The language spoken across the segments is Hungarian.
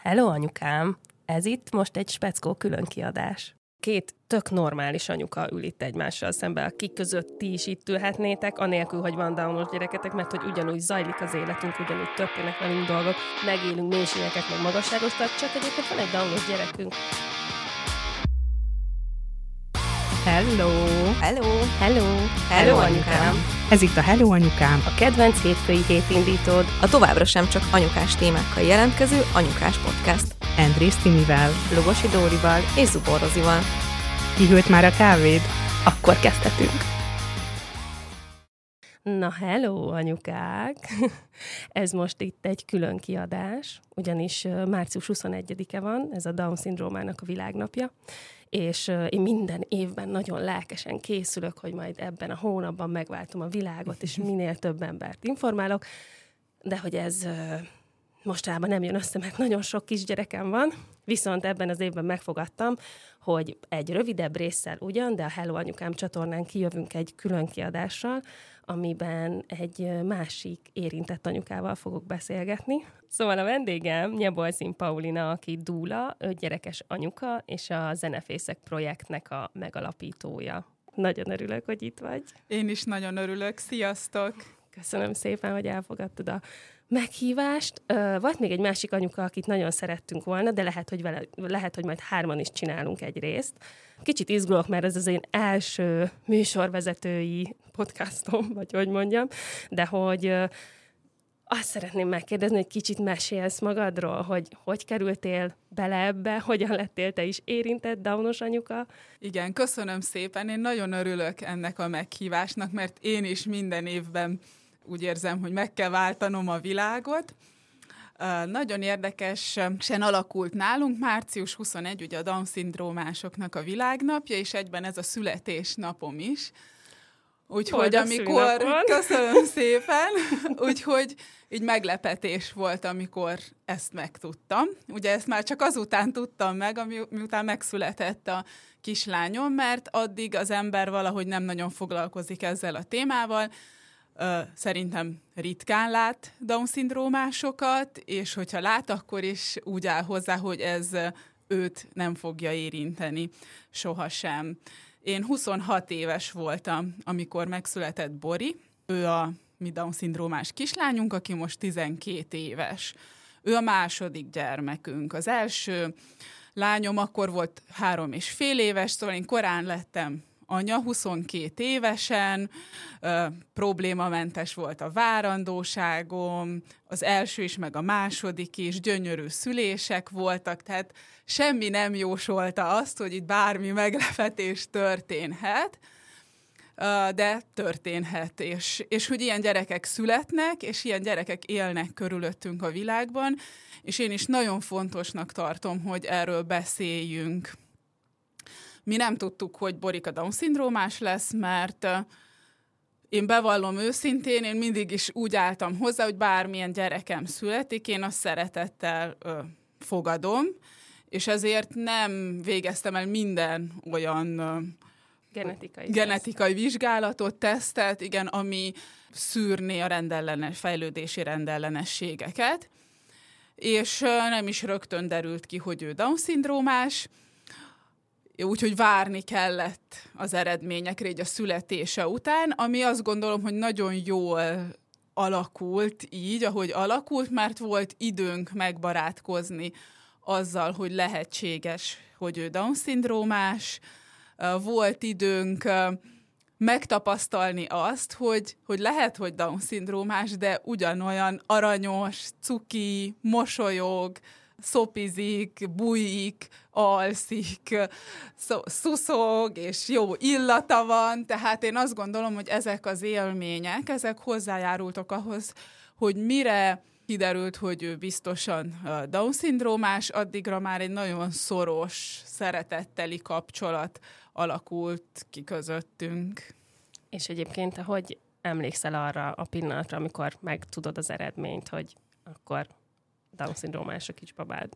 Hello, anyukám! Ez itt most egy speckó különkiadás. Két tök normális anyuka ül itt egymással szemben, akik között ti is itt ülhetnétek, anélkül, hogy van downos gyereketek, mert hogy ugyanúgy zajlik az életünk, ugyanúgy történnek velünk dolgok, megélünk mélységeket, meg magasságokat, csak egyébként van egy downos gyerekünk. Hello! Hello! Hello! Hello, anyukám! Ez itt a Hello, anyukám! A kedvenc hétfői hétindítód, a továbbra sem csak anyukás témákkal jelentkező anyukás podcast. Andrész Timivel, Lugosi Dórival és Zubor Rozival. Kihűlt már a kávéd? Akkor kezdhetünk! Na, hello, anyukák! Ez most itt egy külön kiadás, ugyanis március 21-e van, ez a Down-szindrómának a világnapja, és én minden évben nagyon lelkesen készülök, hogy majd ebben a hónapban megváltom a világot, és minél több embert informálok, de hogy ez mostanában nem jön össze, mert nagyon sok kisgyerekem van, viszont ebben az évben megfogadtam, hogy egy rövidebb résszel ugyan, de a Hello Anyukám csatornán kijövünk egy külön kiadással, amiben egy másik érintett anyukával fogok beszélgetni. Szóval a vendégem Nyebolszín Paulina, aki dúla, 5 gyerekes anyuka, és a Zenefészek projektnek a megalapítója. Nagyon örülök, hogy itt vagy. Én is nagyon örülök. Sziasztok! Köszönöm szépen, hogy elfogadtad a meghívást. Volt még egy másik anyuka, akit nagyon szerettünk volna, de lehet, hogy majd 3-an is csinálunk egy részt. Kicsit izgulok, mert ez az én első műsorvezetői podcastom, vagy hogy mondjam, de hogy azt szeretném megkérdezni, hogy kicsit mesélsz magadról, hogy kerültél bele ebbe, hogyan lettél te is érintett downos anyuka? Igen, köszönöm szépen. Én nagyon örülök ennek a meghívásnak, mert én is minden évben úgy érzem, hogy meg kell váltanom a világot. Nagyon érdekesen alakult nálunk, március 21, ugye a Down-szindrómásoknak a világnapja, és egyben ez a születésnapom is. Úgyhogy amikor... Köszönöm szépen! Úgyhogy így meglepetés volt, amikor ezt megtudtam. Ugye ezt már csak azután tudtam meg, miután megszületett a kislányom, mert addig az ember valahogy nem nagyon foglalkozik ezzel a témával. Szerintem ritkán lát Down-szindrómásokat, és hogyha lát, akkor is úgy áll hozzá, hogy ez őt nem fogja érinteni sohasem. Én 26 éves voltam, amikor megszületett Bori. Ő a mi Down-szindrómás kislányunk, aki most 12 éves. Ő a második gyermekünk. Az első lányom akkor volt 3,5 éves, szóval én korán lettem anya, 22 évesen, problémamentes volt a várandóságom, az első is, meg a második is, gyönyörű szülések voltak, tehát semmi nem jósolta azt, hogy itt bármi meglepetés történhet, de történhet, és hogy ilyen gyerekek születnek, és ilyen gyerekek élnek körülöttünk a világban, és én is nagyon fontosnak tartom, hogy erről beszéljünk. Mi nem tudtuk, hogy Borika Down-szindrómás lesz, mert én bevallom őszintén, én mindig is úgy álltam hozzá, hogy bármilyen gyerekem születik, én azt szeretettel fogadom, és ezért nem végeztem el minden olyan genetikai vizsgálatot, tesztet, igen, ami szűrné a fejlődési rendellenességeket, és nem is rögtön derült ki, hogy ő Down-szindrómás, úgyhogy várni kellett az eredményekre így a születése után, ami azt gondolom, hogy nagyon jól alakult így, ahogy alakult, mert volt időnk megbarátkozni azzal, hogy lehetséges, hogy ő Down-szindrómás, volt időnk megtapasztalni azt, hogy lehet, hogy Down-szindrómás, de ugyanolyan aranyos, cuki, mosolyog, szopizik, bujik, alszik, szuszog, és jó illata van, tehát én azt gondolom, hogy ezek az élmények, ezek hozzájárultak ahhoz, hogy mire kiderült, hogy ő biztosan Down-szindrómás, addigra már egy nagyon szoros, szeretetteli kapcsolat alakult ki közöttünk. És egyébként, hogy emlékszel arra a pillanatra, amikor megtudod az eredményt, hogy akkor Down-szindrómás a kisbabád?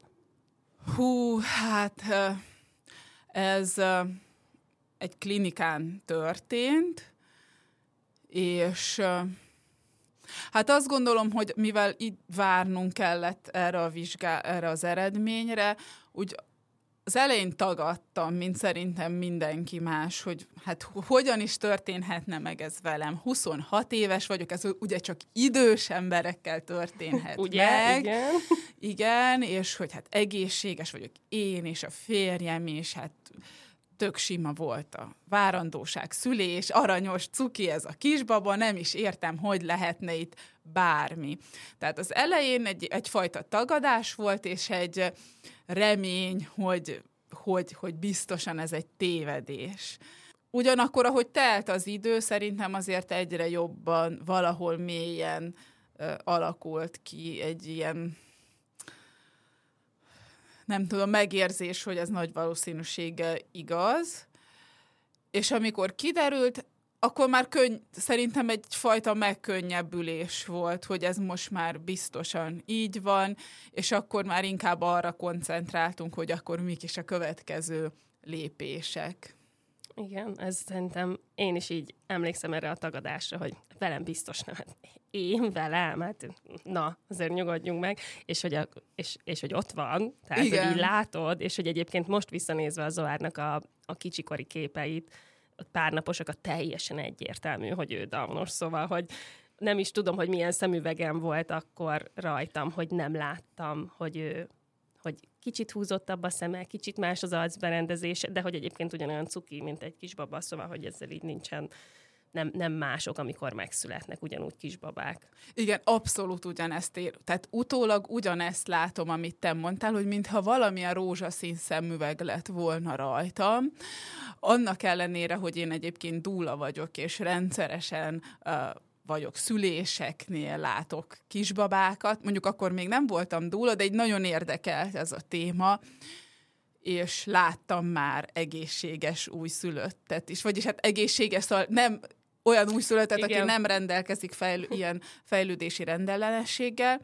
Hát ez egy klinikán történt, és Hát azt gondolom, hogy mivel így várnunk kellett erre az eredményre, úgy az elején tagadtam, mint szerintem mindenki más, hogy hát hogyan is történhetne meg ez velem. 26 éves vagyok, ez ugye csak idős emberekkel történhet ugye? meg. Igen. Igen, és hogy hát egészséges vagyok én, és a férjem, és hát tök sima volt a várandóság, szülés, aranyos, cuki ez a kisbaba, nem is értem, hogy lehetne itt bármi. Tehát az elején egyfajta tagadás volt, és egy remény, hogy biztosan ez egy tévedés. Ugyanakkor, ahogy telt az idő, szerintem azért egyre jobban, valahol mélyen alakult ki egy ilyen, nem tudom, megérzés, hogy ez nagy valószínűséggel igaz. És amikor kiderült, akkor már szerintem egyfajta megkönnyebbülés volt, hogy ez most már biztosan így van, és akkor már inkább arra koncentráltunk, hogy akkor mik is a következő lépések. Igen, ez szerintem én is így emlékszem erre a tagadásra, hogy velem biztos nem. Én velem, hát na, azért nyugodjunk meg, és hogy ott van, tehát igen. hogy így látod, és hogy egyébként most visszanézve a Zoárnak a kicsikori képeit, pár naposak, teljesen egyértelmű, hogy ő Downos, szóval, hogy nem is tudom, hogy milyen szemüvegem volt akkor rajtam, hogy nem láttam, hogy kicsit húzottabb a szeme, kicsit más az arcberendezés, de hogy egyébként ugyanolyan cuki, mint egy kisbaba, szóval, hogy ezzel így nincsen, nem mások, amikor megszületnek, ugyanúgy kisbabák. Igen, abszolút ugyanezt tehát utólag ugyanezt látom, amit te mondtál, hogy mintha valamilyen rózsaszín szemüveg lett volna rajtam. Annak ellenére, hogy én egyébként dúla vagyok, és rendszeresen vagyok szüléseknél, látok kisbabákat. Mondjuk akkor még nem voltam dúla, de egy nagyon érdekelt ez a téma, és láttam már egészséges újszülöttet is. Vagyis hát egészséges, szóval nem olyan újszülöttet, aki nem rendelkezik ilyen fejlődési rendellenességgel,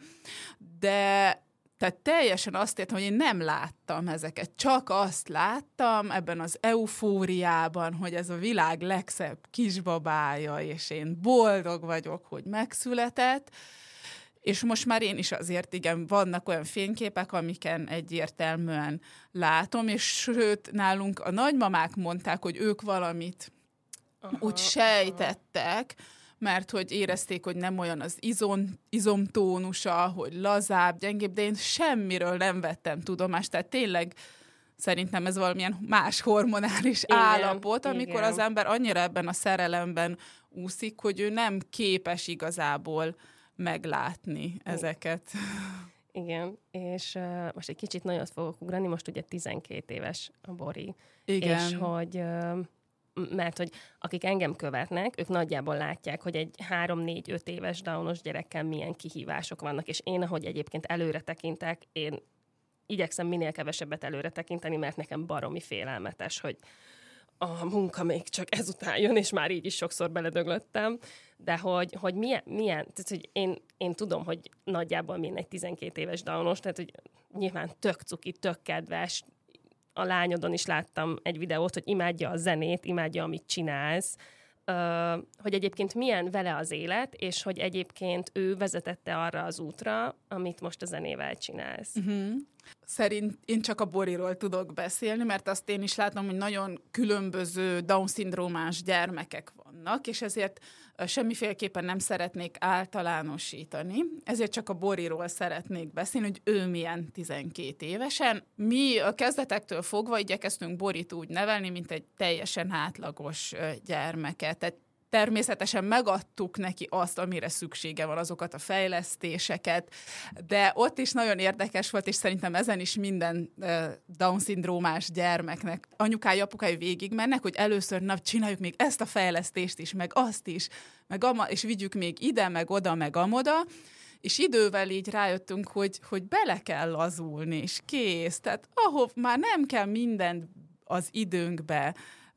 de tehát teljesen azt értem, hogy én nem láttam ezeket. Csak azt láttam ebben az eufóriában, hogy ez a világ legszebb kisbabája, és én boldog vagyok, hogy megszületett. És most már én is azért, igen, vannak olyan fényképek, amiken egyértelműen látom, és sőt, nálunk a nagymamák mondták, hogy ők valamit úgy sejtettek, mert hogy érezték, hogy nem olyan az izomtónusa, hogy lazább, gyengébb, de én semmiről nem vettem tudomást, tehát tényleg szerintem ez valamilyen más hormonális állapot, amikor az ember annyira ebben a szerelemben úszik, hogy ő nem képes igazából meglátni ezeket. Igen, és most egy kicsit nagyot fogok ugrani, most ugye 12 éves a Bori. Igen. És hogy... mert hogy akik engem követnek, ők nagyjából látják, hogy egy 3-4-5 éves Downos gyerekkel milyen kihívások vannak, és én, ahogy egyébként előre tekintek, én igyekszem minél kevesebbet előre tekinteni, mert nekem baromi félelmetes, hogy a munka még csak ezután jön, és már így is sokszor beledöglöttem, de hogy milyen tehát, hogy én tudom, hogy nagyjából milyen egy 12 éves Downos, tehát, hogy nyilván tök cuki, tök kedves. A lányodon is láttam egy videót, hogy imádja a zenét, imádja, amit csinálsz, hogy egyébként milyen vele az élet, és hogy egyébként ő vezetette arra az útra, amit most a zenével csinálsz. Uh-huh. Szerint én csak a Boriról tudok beszélni, mert azt én is látom, hogy nagyon különböző Down-szindrómás gyermekek vannak, és ezért semmiféleképpen nem szeretnék általánosítani, ezért csak a Boriról szeretnék beszélni, hogy ő milyen 12 évesen. Mi a kezdetektől fogva igyekeztünk Borit úgy nevelni, mint egy teljesen átlagos gyermeket. Tehát természetesen megadtuk neki azt, amire szüksége van, azokat a fejlesztéseket, de ott is nagyon érdekes volt, és szerintem ezen is minden Down-szindrómás gyermeknek anyukája, apukája végigmennek, hogy először csináljuk még ezt a fejlesztést is, meg azt is, és vigyük még ide, meg oda, meg amoda, és idővel így rájöttünk, hogy bele kell lazulni, és kész. Tehát ahol már nem kell mindent az időnkbe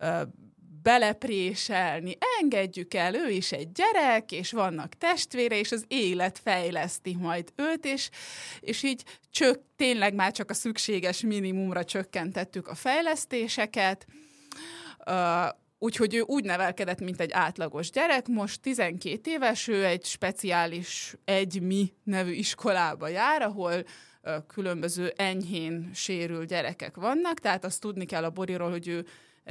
belepréselni, engedjük el, ő is egy gyerek, és vannak testvére, és az élet fejleszti majd őt, és így tényleg már csak a szükséges minimumra csökkentettük a fejlesztéseket. Úgyhogy ő úgy nevelkedett, mint egy átlagos gyerek, most 12 éves, ő egy speciális EgyMi nevű iskolába jár, ahol különböző enyhén sérült gyerekek vannak, tehát azt tudni kell a Boriról, hogy ő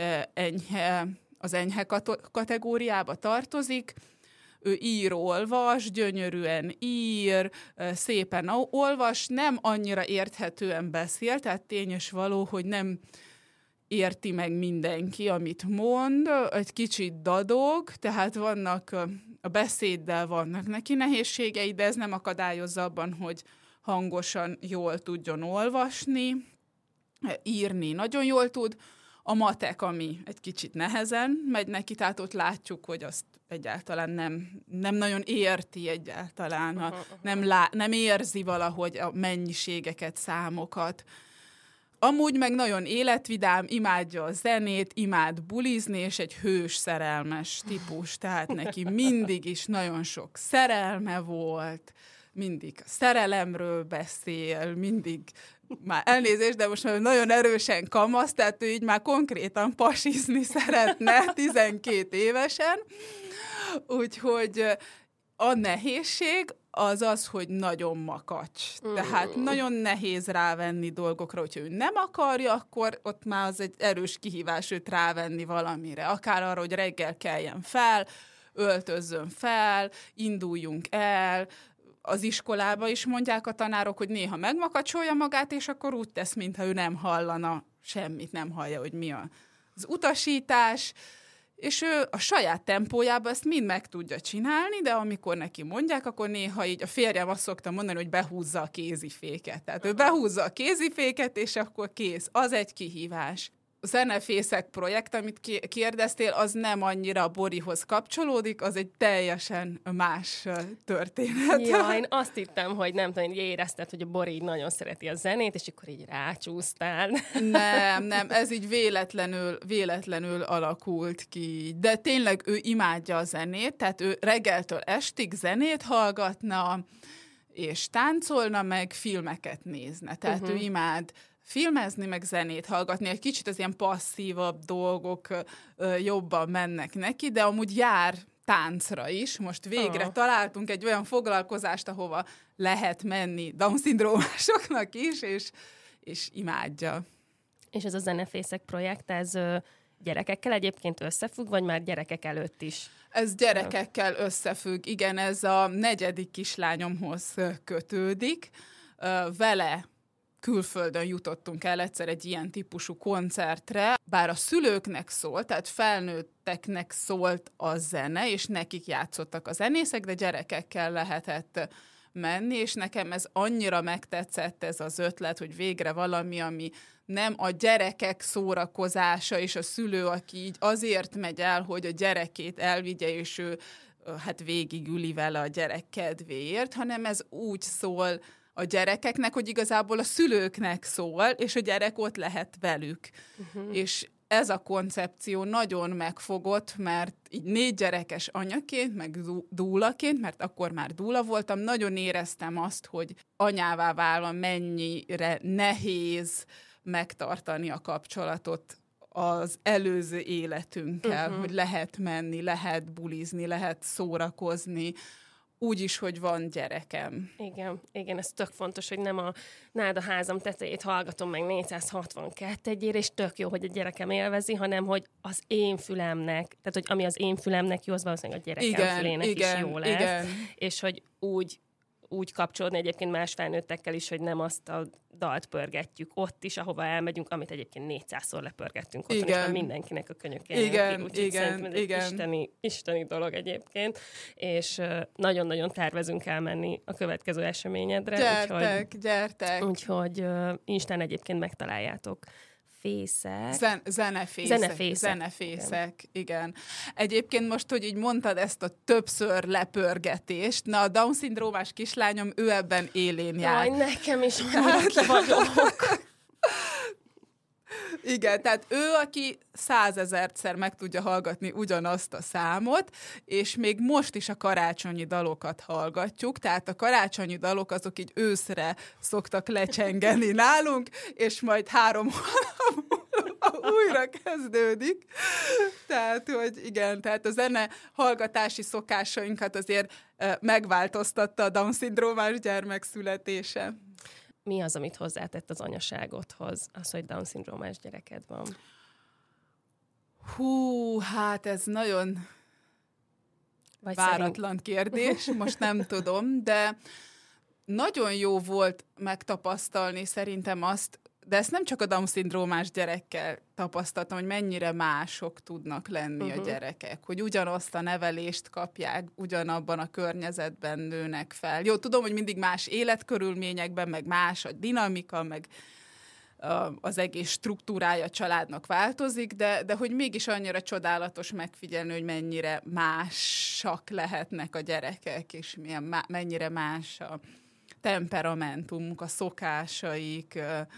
az enyhe kategóriába tartozik. Ő ír-olvas, gyönyörűen ír, szépen olvas, nem annyira érthetően beszél, tehát tény és való, hogy nem érti meg mindenki, amit mond, egy kicsit dadog, tehát vannak a beszéddel vannak neki nehézségei, de ez nem akadályozza abban, hogy hangosan jól tudjon olvasni, írni nagyon jól tud. A matek, ami egy kicsit nehezen megy neki, tehát ott látjuk, hogy azt egyáltalán nem nagyon érti egyáltalán, nem érzi valahogy a mennyiségeket, számokat. Amúgy meg nagyon életvidám, imádja a zenét, imád bulizni, és egy hős, szerelmes típus, tehát neki mindig is nagyon sok szerelme volt, mindig a szerelemről beszél, mindig már elnézést, de most már nagyon erősen kamasz, tehát ő így már konkrétan pasizni szeretne 12 évesen. Úgyhogy a nehézség az, hogy nagyon makacs. Tehát nagyon nehéz rávenni dolgokra, hogyha ő nem akarja, akkor ott már az egy erős kihívás őt rávenni valamire. Akár arra, hogy reggel keljen fel, öltözzön fel, induljunk el. Az iskolába is mondják a tanárok, hogy néha megmakacsolja magát, és akkor úgy tesz, mintha ő nem hallana semmit, nem hallja, hogy mi az utasítás, és ő a saját tempójában ezt mind meg tudja csinálni, de amikor neki mondják, akkor néha így a férjem azt szokta mondani, hogy behúzza a kéziféket. Tehát ő behúzza a kéziféket, és akkor kész. Az egy kihívás. A Zenefészek projekt, amit kérdeztél, az nem annyira a Borihoz kapcsolódik, az egy teljesen más történet. Ja, én azt hittem, hogy nem tudom, érezted, hogy a Bori nagyon szereti a zenét, és akkor így rácsúsztál. Nem, ez így véletlenül alakult ki. De tényleg ő imádja a zenét, tehát ő reggeltől estig zenét hallgatna, és táncolna, meg filmeket nézne. Tehát ő imád filmezni, meg zenét hallgatni. Egy kicsit az ilyen passzívabb dolgok jobban mennek neki, de amúgy jár táncra is. Most végre találtunk egy olyan foglalkozást, ahova lehet menni Down-szindrómásoknak is, és imádja. És ez a Zenefészek projekt, ez gyerekekkel egyébként összefügg, vagy már gyerekek előtt is? Ez gyerekekkel összefügg. Igen, ez a 4. kislányomhoz kötődik. Vele külföldön jutottunk el egyszer egy ilyen típusú koncertre, bár a szülőknek szólt, tehát felnőtteknek szólt a zene, és nekik játszottak a zenészek, de gyerekekkel lehetett menni, és nekem ez annyira megtetszett ez az ötlet, hogy végre valami, ami nem a gyerekek szórakozása, és a szülő, aki így azért megy el, hogy a gyerekét elvigye, és ő hát végigüli vele a gyerek kedvéért, hanem ez úgy szól a gyerekeknek, hogy igazából a szülőknek szól, és a gyerek ott lehet velük. És ez a koncepció nagyon megfogott, mert így 4 gyerekes anyaként, meg dúlaként, mert akkor már dúla voltam, nagyon éreztem azt, hogy anyává válva mennyire nehéz megtartani a kapcsolatot az előző életünkkel, hogy lehet menni, lehet bulizni, lehet szórakozni, úgy is, hogy van gyerekem. Igen, ez tök fontos, hogy nem nálad a házam tetejét hallgatom meg 462-egyére, és tök jó, hogy a gyerekem élvezi, hanem hogy az én fülemnek, tehát hogy ami az én fülemnek jó, az valószínűleg a gyerekem fülének is jó lesz. Igen. És hogy úgy kapcsolódni egyébként más felnőttekkel is, hogy nem azt a dalt pörgetjük ott is, ahova elmegyünk, amit egyébként 400-szor lepörgettünk otthon, és már mindenkinek a könyökén. Igen. Isteni dolog egyébként, és nagyon-nagyon tervezünk elmenni a következő eseményedre. Gyertek! Úgyhogy Instán egyébként megtaláljátok. Zenefészek, igen. Egyébként most, hogy így mondtad ezt a többször lepörgetést, na a Down-szindrómás kislányom, ő ebben élén jár. Jaj, nekem is olyan vagyok. Igen, tehát ő, aki 100 000-szer meg tudja hallgatni ugyanazt a számot, és még most is a karácsonyi dalokat hallgatjuk, tehát a karácsonyi dalok azok így őszre szoktak lecsengeni nálunk, és majd 3 hónap újra kezdődik. Tehát, hogy igen, tehát a zene hallgatási szokásainkat azért megváltoztatta a Down-szindrómás gyermek születése. Mi az, amit hozzátett az anyaságodhoz, az, hogy Down-szindrómás gyereked van? Hát ez nagyon váratlan kérdés, most nem tudom, de nagyon jó volt megtapasztalni szerintem azt, de ezt nem csak a Down-szindrómás gyerekkel tapasztaltam, hogy mennyire mások tudnak lenni a gyerekek, hogy ugyanazt a nevelést kapják, ugyanabban a környezetben nőnek fel. Jó, tudom, hogy mindig más életkörülményekben, meg más a dinamika, meg az egész struktúrája a családnak változik, de hogy mégis annyira csodálatos megfigyelni, hogy mennyire másak lehetnek a gyerekek, és mennyire más a temperamentumuk, a szokásaik,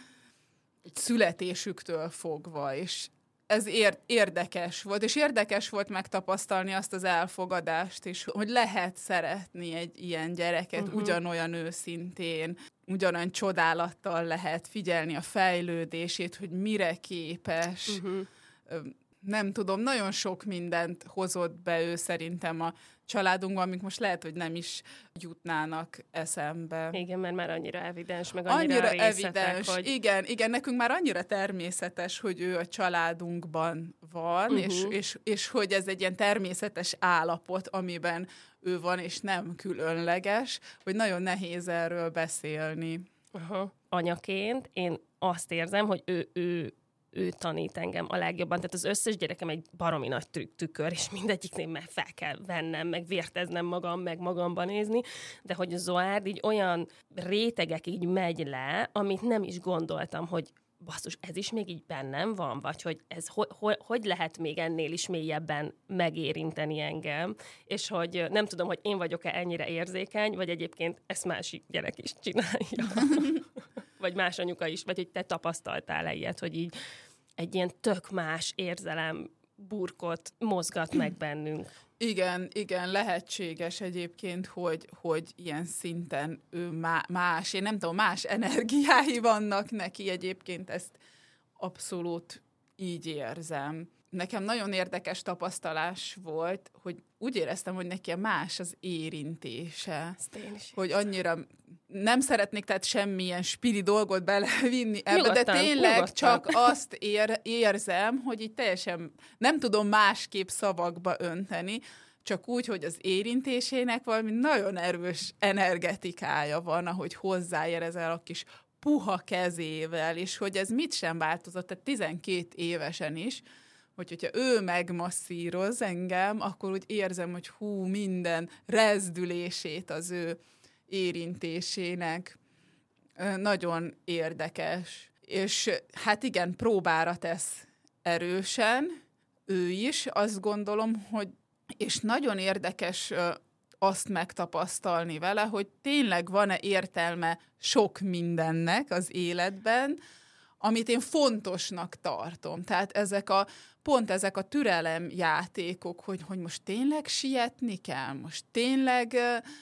születésüktől fogva, és ez érdekes volt, és érdekes volt megtapasztalni azt az elfogadást is, hogy lehet szeretni egy ilyen gyereket ugyanolyan őszintén, ugyanolyan csodálattal lehet figyelni a fejlődését, hogy mire képes. Nem tudom, nagyon sok mindent hozott be ő szerintem a családunkban, amik most lehet, hogy nem is jutnának eszembe. Igen, mert már annyira evidens, meg annyira részletek, evidens, hogy... Igen, nekünk már annyira természetes, hogy ő a családunkban van, és hogy ez egy ilyen természetes állapot, amiben ő van, és nem különleges, hogy nagyon nehéz erről beszélni. Anyaként én azt érzem, hogy ő tanít engem a legjobban. Tehát az összes gyerekem egy baromi nagy tükör, és mindegyiknél meg fel kell vennem, meg vérteznem magam, meg magamban nézni, de hogy a Zoárd így olyan rétegek így megy le, amit nem is gondoltam, hogy basszus, ez is még így bennem van, vagy hogy ez hogy lehet még ennél is mélyebben megérinteni engem, és hogy nem tudom, hogy én vagyok-e ennyire érzékeny, vagy egyébként ezt másik gyerek is csinálja. Vagy más anyuka is, vagy hogy te tapasztaltál ilyet, hogy így egy ilyen tök más érzelem burkot mozgat meg bennünk. Igen, lehetséges egyébként, hogy ilyen szinten ő más, én nem tudom, más energiái vannak neki egyébként, ezt abszolút így érzem. Nekem nagyon érdekes tapasztalás volt, hogy úgy éreztem, hogy neki más az érintése. Hogy annyira nem szeretnék tehát semmilyen spiri dolgot belevinni ebbe, nyugodtan, de tényleg nyugodtan. Csak azt érzem, hogy így teljesen nem tudom másképp szavakba önteni, csak úgy, hogy az érintésének valami nagyon erős energetikája van, ahogy hozzáérezel a kis puha kezével, és hogy ez mit sem változott, tehát 12 évesen is, hogyha ő megmasszíroz engem, akkor úgy érzem, hogy minden rezdülését az ő érintésének. Nagyon érdekes. És hát igen, próbára tesz erősen, ő is, azt gondolom, hogy és nagyon érdekes azt megtapasztalni vele, hogy tényleg van-e értelme sok mindennek az életben, amit én fontosnak tartom. Tehát pont ezek a türelemjátékok, hogy most tényleg sietni kell, most tényleg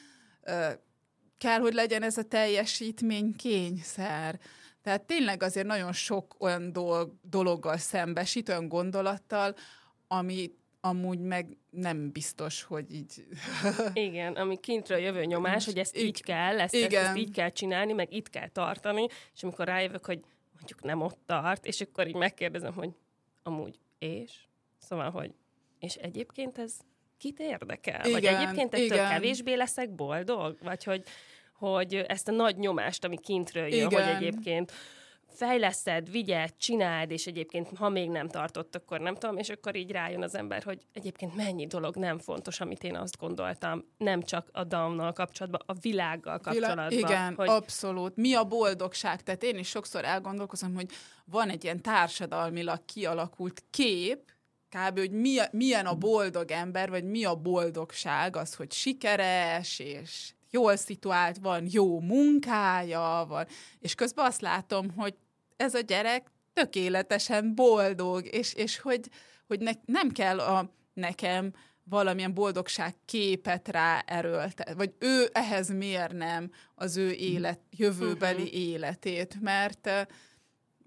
kell, hogy legyen ez a teljesítménykényszer. Tehát tényleg azért nagyon sok olyan dologgal szembesít, olyan gondolattal, ami amúgy meg nem biztos, hogy így... Igen, ami kintről jövő nyomás, hogy ezt így kell, ezt így kell csinálni, meg itt kell tartani, és amikor rájövök, hogy mondjuk nem ott tart, és akkor így megkérdezem, hogy amúgy és? Szóval, hogy és egyébként ez kit érdekel? Igen, vagy egyébként ettől kevésbé leszek boldog? Vagy hogy ezt a nagy nyomást, ami kintről jön, hogy egyébként fejleszted, vigyed, csináld, és egyébként, ha még nem tartott, akkor nem tudom, és akkor így rájön az ember, hogy egyébként mennyi dolog nem fontos, amit én azt gondoltam, nem csak a Downnal kapcsolatban, a világgal kapcsolatban. Igen, abszolút. Mi a boldogság? Tehát én is sokszor elgondolkozom, hogy van egy ilyen társadalmilag kialakult kép, kb. Hogy milyen a boldog ember, vagy mi a boldogság, az, hogy sikeres, és jól szituált van, jó munkája van, és közben azt látom, hogy ez a gyerek tökéletesen boldog, és hogy nem kell nekem valamilyen boldogság képet ráerőltetni, vagy ő ehhez mérnem az ő jövőbeli életét, mert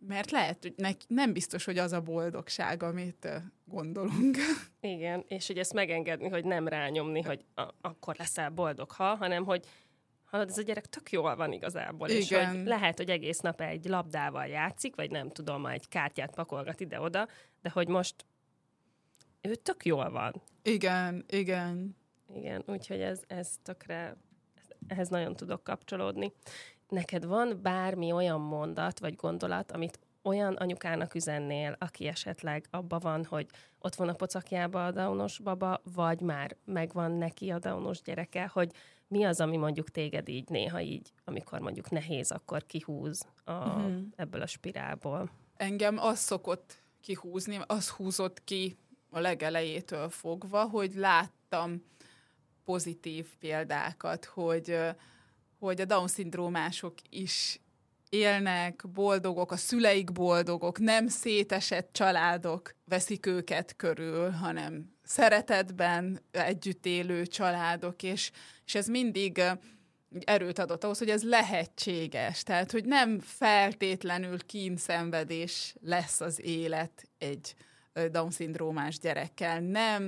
mert lehet, hogy nem biztos, hogy az a boldogság, amit gondolunk. Igen, és hogy ezt megengedni, hogy nem rányomni, hogy akkor leszel boldog, hanem hogy hallod, ez a gyerek tök jól van igazából, Igen. és hogy lehet, hogy egész nap egy labdával játszik, vagy nem tudom, egy kártyát pakolgat ide-oda, de hogy most ő tök jól van. Igen. Igen, úgyhogy ez tökre, ehhez nagyon tudok kapcsolódni. Neked van bármi olyan mondat, vagy gondolat, amit olyan anyukának üzennél, aki esetleg abban van, hogy ott van a pocakjába a Downos baba, vagy már megvan neki a Downos gyereke, hogy mi az, ami mondjuk téged így néha így, amikor mondjuk nehéz, akkor kihúz ebből a spirálból? Engem az szokott kihúzni, az húzott ki a legelejétől fogva, hogy láttam pozitív példákat, hogy a Down-szindrómások is élnek, boldogok, a szüleik boldogok, nem szétesett családok veszik őket körül, hanem szeretetben együtt élő családok, és ez mindig erőt adott ahhoz, hogy ez lehetséges. Tehát, hogy nem feltétlenül kínszenvedés lesz az élet egy Down-szindrómás gyerekkel, nem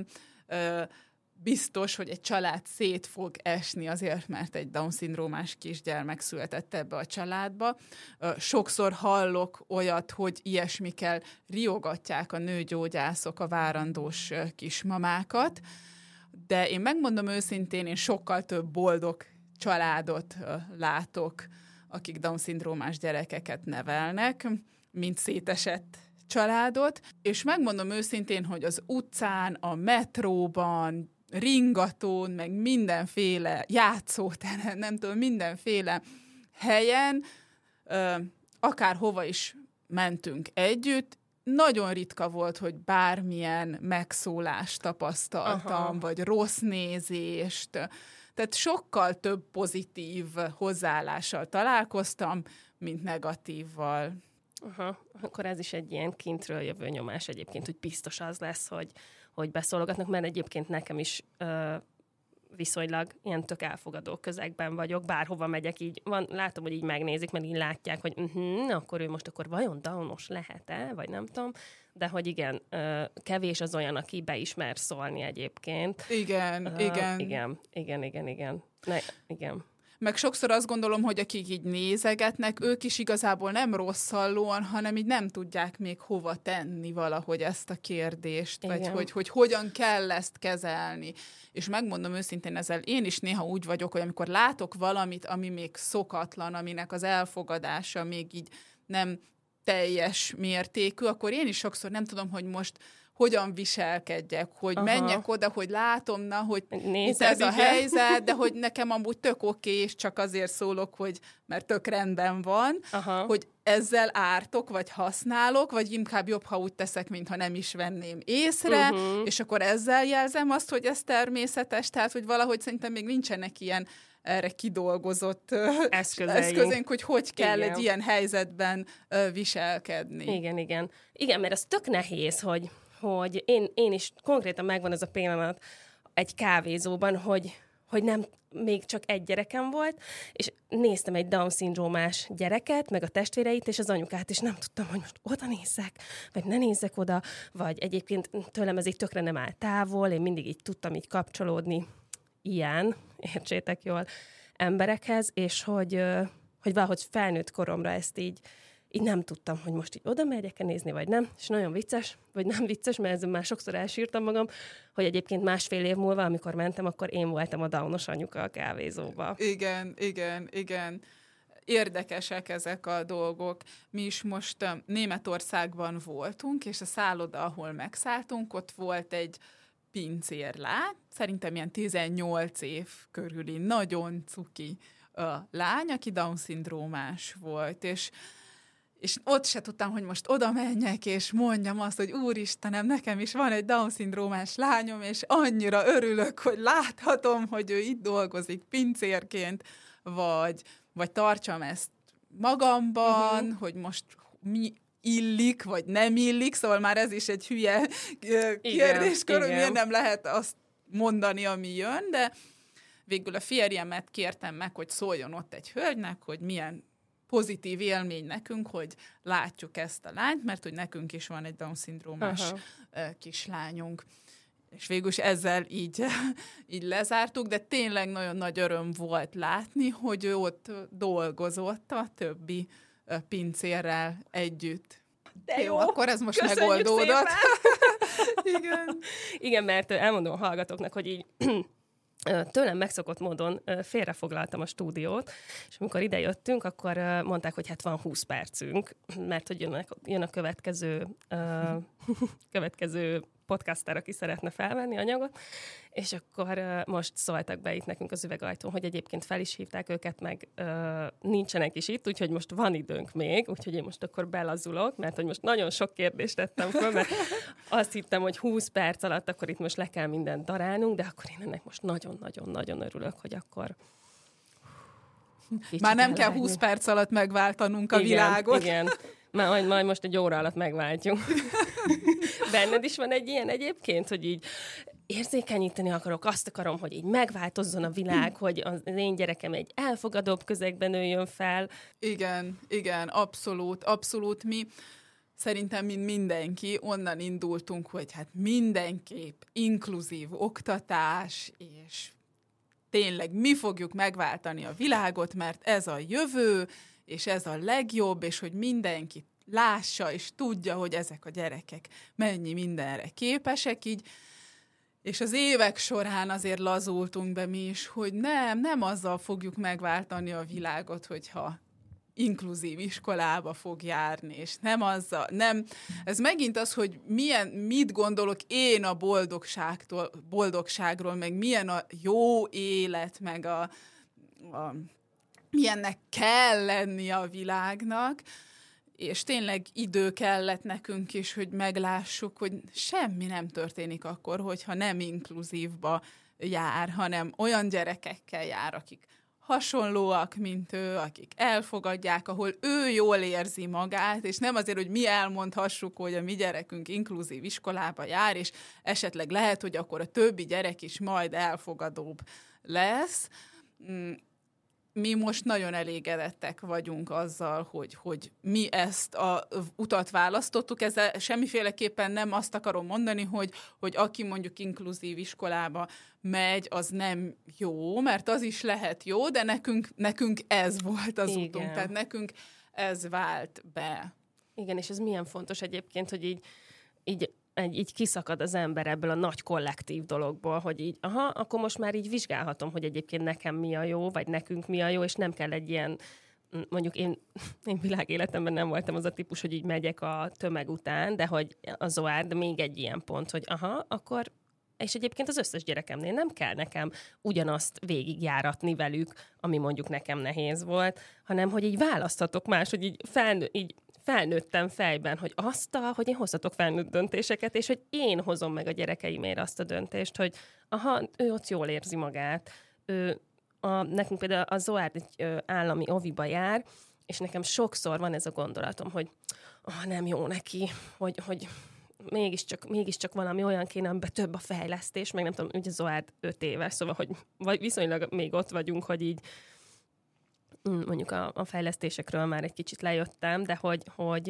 biztos, hogy egy család szét fog esni azért, mert egy Down-szindrómás kisgyermek született ebbe a családba. Sokszor hallok olyat, hogy ilyesmikkel riogatják a nőgyógyászok a várandós kismamákat, de én megmondom őszintén, én sokkal több boldog családot látok, akik Down-szindrómás gyerekeket nevelnek, mint szétesett családot, és megmondom őszintén, hogy az utcán, a metróban, ringatón, meg mindenféle játszóteren, nem tudom, mindenféle helyen, akárhova is mentünk együtt, nagyon ritka volt, hogy bármilyen megszólást tapasztaltam, vagy rossz nézést. Tehát sokkal több pozitív hozzáállással találkoztam, mint negatívval. Akkor ez is egy ilyen kintről jövő nyomás egyébként, hogy biztos az lesz, hogy beszólogatnak, mert egyébként nekem is viszonylag ilyen tök elfogadó közegben vagyok, bárhova megyek, így van, látom, hogy így megnézik, mert így látják, hogy akkor ő most akkor vajon Downos lehet-e, vagy nem tudom, de hogy igen, kevés az olyan, aki beismer szólni egyébként. Igen. Igen. Meg sokszor azt gondolom, hogy akik így nézegetnek, ők is igazából nem rosszallóan, hanem így nem tudják még hova tenni valahogy ezt a kérdést, igen. vagy hogy hogyan kell ezt kezelni. És megmondom őszintén, ezzel én is néha úgy vagyok, hogy amikor látok valamit, ami még szokatlan, aminek az elfogadása még így nem teljes mértékű, akkor én is sokszor nem tudom, hogy most hogyan viselkedjek, hogy menjek oda, hogy látom, hogy itt ez a helyzet, de hogy nekem amúgy tök oké, és csak azért szólok, hogy mert tök rendben van, hogy ezzel ártok, vagy használok, vagy inkább jobb, ha úgy teszek, mintha nem is venném észre, és akkor ezzel jelzem azt, hogy ez természetes, tehát, hogy valahogy szerintem még nincsenek ilyen erre kidolgozott eszközeink, hogy kell egy ilyen helyzetben viselkedni. Igen, mert ez tök nehéz, hogy én is konkrétan megvan ez a pillanat egy kávézóban, hogy nem, még csak egy gyerekem volt, és néztem egy Down-szindrómás gyereket, meg a testvéreit, és az anyukát, és nem tudtam, hogy most oda nézzek, vagy ne nézzek oda, vagy egyébként tőlem ez így tökre nem áll távol, én mindig így tudtam így kapcsolódni ilyen, értsétek jól, emberekhez, és hogy valahogy felnőtt koromra ezt így nem tudtam, hogy most így oda megyek-e nézni, vagy nem. És nagyon vicces, vagy nem vicces, mert ezzel már sokszor elsírtam magam, hogy egyébként 1,5 év múlva, amikor mentem, akkor én voltam a Downos anyuka a kávézóba. Igen. Érdekesek ezek a dolgok. Mi is most Németországban voltunk, és a szálloda, ahol megszálltunk, ott volt egy pincérlány, szerintem ilyen 18 év körüli, nagyon cuki lány, aki Down-szindrómás volt, és ott se tudtam, hogy most oda menjek, és mondjam azt, hogy úristenem, nekem is van egy Down-szindrómás lányom, és annyira örülök, hogy láthatom, hogy ő itt dolgozik pincérként, vagy tartsam ezt magamban, hogy most mi illik, vagy nem illik, szóval már ez is egy hülye kérdéskör, hogy miért nem lehet azt mondani, ami jön, de végül a férjemet kértem meg, hogy szóljon ott egy hölgynek, hogy milyen pozitív élmény nekünk, hogy látjuk ezt a lányt, mert hogy nekünk is van egy Down-szindrómás kislányunk. És végül is ezzel így lezártuk, de tényleg nagyon nagy öröm volt látni, hogy ő ott dolgozott a többi pincérrel együtt. De jó, akkor ez most köszönjük megoldódott. Igen. Igen, mert elmondom a hallgatóknak, hogy így tőlem megszokott módon félrefoglaltam a stúdiót, és amikor ide jöttünk, akkor mondták, hogy hát van 20 percünk, mert hogy jön a következő podcaster, aki szeretne felvenni anyagot, és akkor most szóltak be itt nekünk az üvegajtón, hogy egyébként fel is hívták őket, meg nincsenek is itt, úgyhogy most van időnk még, úgyhogy én most akkor belazulok, mert hogy most nagyon sok kérdést tettem föl, mert azt hittem, hogy 20 perc alatt akkor itt most le kell mindent darálnunk, de akkor én ennek most nagyon-nagyon-nagyon örülök, hogy akkor már nem kell 20 perc alatt megváltanunk a világot. Igen, majd most egy óra alatt megváltjuk. Benned is van egy ilyen egyébként, hogy így érzékenyíteni akarok, azt akarom, hogy így megváltozzon a világ, hogy az én gyerekem egy elfogadóbb közegben nőjön fel. Igen, abszolút mi. Szerintem mindenki onnan indultunk, hogy hát mindenképp inkluzív oktatás, és tényleg mi fogjuk megváltani a világot, mert ez a jövő, és ez a legjobb, és hogy mindenki lássa, és tudja, hogy ezek a gyerekek mennyi mindenre képesek így, és az évek során azért lazultunk be mi is, hogy nem azzal fogjuk megváltani a világot, hogyha inkluzív iskolába fog járni, és ez megint az, hogy mit gondolok én a boldogságról, meg milyen a jó élet, meg milyennek kell lenni a világnak, és tényleg idő kellett nekünk is, hogy meglássuk, hogy semmi nem történik akkor, hogyha nem inkluzívba jár, hanem olyan gyerekekkel jár, akik hasonlóak, mint ő, akik elfogadják, ahol ő jól érzi magát, és nem azért, hogy mi elmondhassuk, hogy a mi gyerekünk inkluzív iskolába jár, és esetleg lehet, hogy akkor a többi gyerek is majd elfogadóbb lesz. Mi most nagyon elégedettek vagyunk azzal, hogy mi ezt az utat választottuk. Ezzel semmiféleképpen nem azt akarom mondani, hogy aki mondjuk inkluzív iskolába megy, az nem jó, mert az is lehet jó, de nekünk ez volt az utunk, tehát nekünk ez vált be. Igen, és ez milyen fontos egyébként, hogy így kiszakad az ember ebből a nagy kollektív dologból, hogy így, akkor most már így vizsgálhatom, hogy egyébként nekem mi a jó, vagy nekünk mi a jó, és nem kell egy ilyen, mondjuk én világéletemben nem voltam az a típus, hogy így megyek a tömeg után, de hogy a Zoárd még egy ilyen pont, hogy akkor, és egyébként az összes gyerekemnél nem kell nekem ugyanazt végigjáratni velük, ami mondjuk nekem nehéz volt, hanem hogy így választhatok más, hogy így felnőttem fejben, hogy hogy én hozhatok felnőtt döntéseket, és hogy én hozom meg a gyerekeimért azt a döntést, hogy ő ott jól érzi magát. Nekünk például a Zoárd egy állami oviba jár, és nekem sokszor van ez a gondolatom, hogy nem jó neki, hogy mégiscsak valami olyan kéne, amiben több a fejlesztés, meg nem tudom, ugye Zoárd 5 éves, szóval, hogy vagy viszonylag még ott vagyunk, hogy így mondjuk a fejlesztésekről már egy kicsit lejöttem, de hogy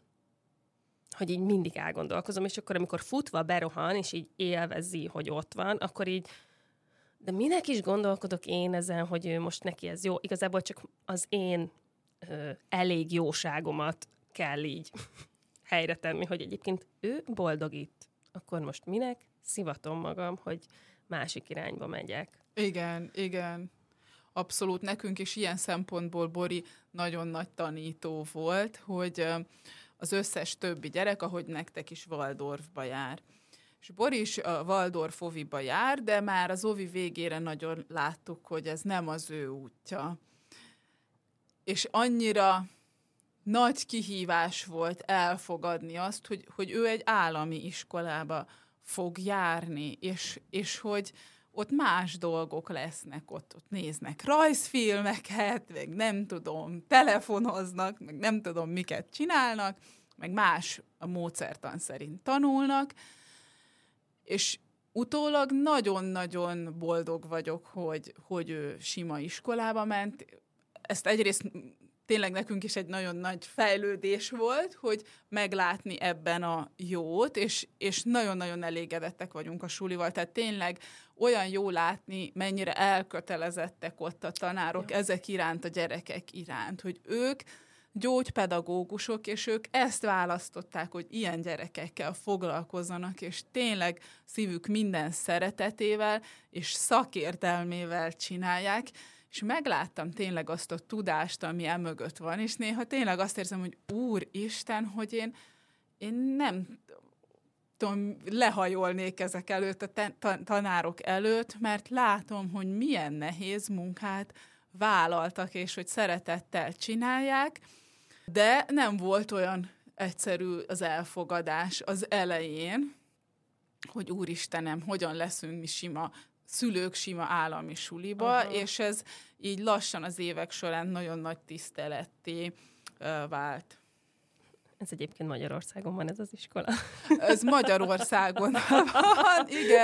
így mindig elgondolkozom, és akkor, amikor futva berohan, és így élvezi, hogy ott van, akkor így, de minek is gondolkodok én ezen, hogy ő most neki ez jó? Igazából csak az én elég jóságomat kell így helyre tenni, hogy egyébként ő boldog itt. Akkor most minek szivatom magam, hogy másik irányba megyek? Igen. Abszolút, nekünk is ilyen szempontból Bori nagyon nagy tanító volt, hogy az összes többi gyerek, ahogy nektek is Waldorfba jár. És Bori is a Waldorf oviba jár, de már az ovi végére nagyon láttuk, hogy ez nem az ő útja. És annyira nagy kihívás volt elfogadni azt, hogy ő egy állami iskolába fog járni, és hogy ott más dolgok lesznek, ott néznek rajzfilmeket, meg nem tudom, telefonoznak, meg nem tudom, miket csinálnak, meg más a módszertan szerint tanulnak, és utólag nagyon-nagyon boldog vagyok, hogy ő sima iskolába ment. Ezt egyrészt tényleg nekünk is egy nagyon nagy fejlődés volt, hogy meglátni ebben a jót, és nagyon-nagyon elégedettek vagyunk a sulival. Tehát tényleg olyan jó látni, mennyire elkötelezettek ott a tanárok ezek iránt, a gyerekek iránt, hogy ők gyógypedagógusok, és ők ezt választották, hogy ilyen gyerekekkel foglalkozzanak, és tényleg szívük minden szeretetével és szakértelmével csinálják, és megláttam tényleg azt a tudást, ami emögött van, és néha tényleg azt érzem, hogy Úristen, hogy én nem tudom, lehajolnék ezek előtt, a tanárok előtt, mert látom, hogy milyen nehéz munkát vállaltak, és hogy szeretettel csinálják, de nem volt olyan egyszerű az elfogadás az elején, hogy Úristenem, hogyan leszünk mi szülők sima állami suliba, és ez így lassan az évek során nagyon nagy tiszteletté vált. Ez egyébként Magyarországon van ez az iskola. Ez Magyarországon van,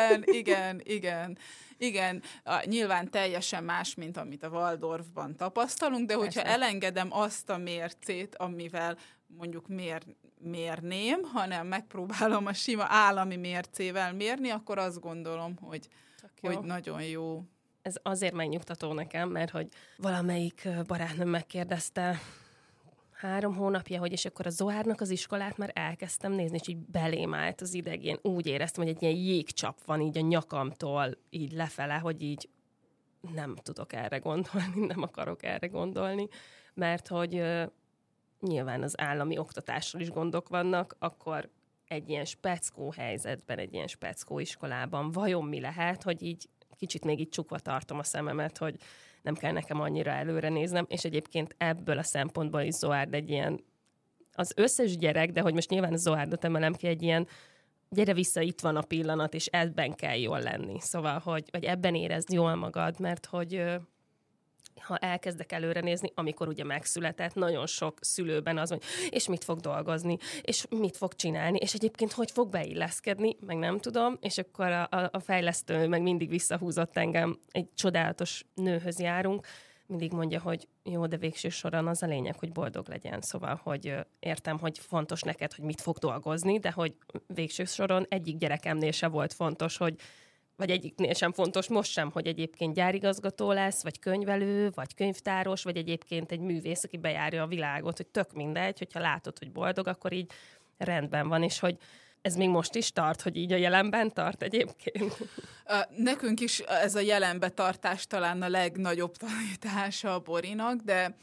igen. Nyilván teljesen más, mint amit a Waldorfban tapasztalunk, de hogyha elengedem azt a mércét, amivel mondjuk mérném, hanem megpróbálom a sima állami mércével mérni, akkor azt gondolom, hogy nagyon jó. Ez azért megnyugtató nekem, mert hogy valamelyik barátnőm megkérdezte 3 hónapja, hogy és akkor a Zoárnak az iskolát már elkezdtem nézni, és így belém állt az ideg. Én úgy éreztem, hogy egy ilyen jégcsap van így a nyakamtól így lefele, hogy így nem tudok erre gondolni, nem akarok erre gondolni, mert hogy nyilván az állami oktatásról is gondok vannak, akkor egy ilyen speckó helyzetben, egy ilyen speckó iskolában vajon mi lehet, hogy így kicsit még így csukva tartom a szememet, hogy nem kell nekem annyira előre néznem, és egyébként ebből a szempontból is Zoárd egy ilyen, az összes gyerek, de hogy most nyilván a Zoárdot emelem ki, egy ilyen, gyere vissza, itt van a pillanat, és ebben kell jól lenni. Szóval, hogy ebben érezd jól magad, mert hogy ha elkezdek előre nézni, amikor ugye megszületett, nagyon sok szülőben az, hogy és mit fog dolgozni, és mit fog csinálni, és egyébként hogy fog beilleszkedni, meg nem tudom, és akkor a fejlesztő meg mindig visszahúzott engem, egy csodálatos nőhöz járunk, mindig mondja, hogy jó, de végső soron az a lényeg, hogy boldog legyen. Szóval, hogy értem, hogy fontos neked, hogy mit fog dolgozni, de hogy végső soron egyik gyerekemnél se volt fontos, vagy egyiknél sem fontos most sem, hogy egyébként gyárigazgató lesz, vagy könyvelő, vagy könyvtáros, vagy egyébként egy művész, aki bejárja a világot, hogy tök mindegy, hogyha látod, hogy boldog, akkor így rendben van, és hogy ez még most is tart, hogy így a jelenben tart egyébként? Nekünk is ez a jelenbe tartás talán a legnagyobb tanítása a Borinak,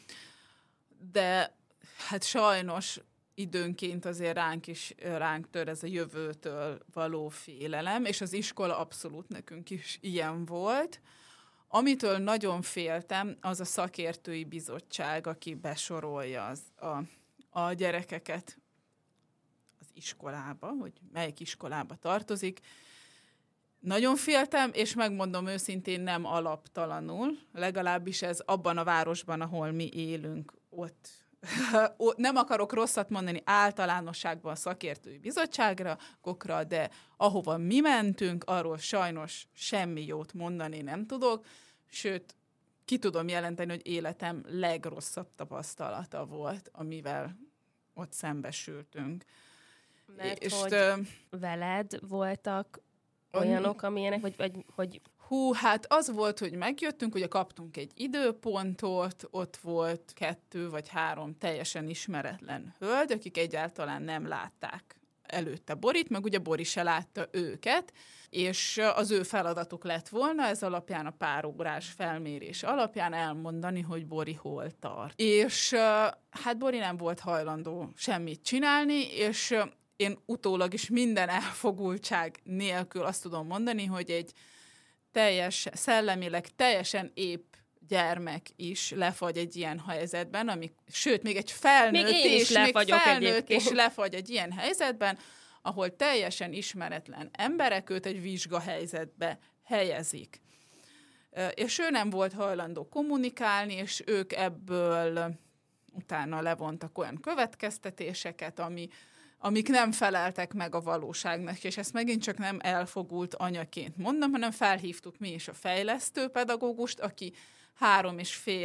de hát sajnos időnként azért ránk tör ez a jövőtől való félelem, és az iskola abszolút nekünk is ilyen volt. Amitől nagyon féltem, az a szakértői bizottság, aki besorolja a gyerekeket az iskolába, hogy melyik iskolába tartozik. Nagyon féltem, és megmondom őszintén, nem alaptalanul, legalábbis ez abban a városban, ahol mi élünk, ott nem akarok rosszat mondani általánosságban szakértői bizottságra, de ahova mi mentünk, arról sajnos semmi jót mondani nem tudok, sőt, ki tudom jelenteni, hogy életem legrosszabb tapasztalata volt, amivel ott szembesültünk. Mert és hogy veled voltak olyanok, amilyenek, vagy Hú, hát az volt, hogy megjöttünk, ugye kaptunk egy időpontot, ott volt 2 vagy 3 teljesen ismeretlen hölgy, akik egyáltalán nem látták előtte Borit, meg ugye Bori se látta őket, és az ő feladatuk lett volna ez alapján, a pár órás felmérés alapján elmondani, hogy Bori hol tart. És hát Bori nem volt hajlandó semmit csinálni, és én utólag is minden elfogultság nélkül azt tudom mondani, hogy egy szellemileg teljesen épp gyermek is lefagy egy ilyen helyzetben, sőt, még egy felnőtt is lefagy egy ilyen helyzetben, ahol teljesen ismeretlen emberek őt egy vizsgahelyzetbe helyezik. És ő nem volt hajlandó kommunikálni, és ők ebből utána levontak olyan következtetéseket, amik nem feleltek meg a valóságnak, és ezt megint csak nem elfogult anyaként mondom, hanem felhívtuk mi is a fejlesztő pedagógust, aki 3,5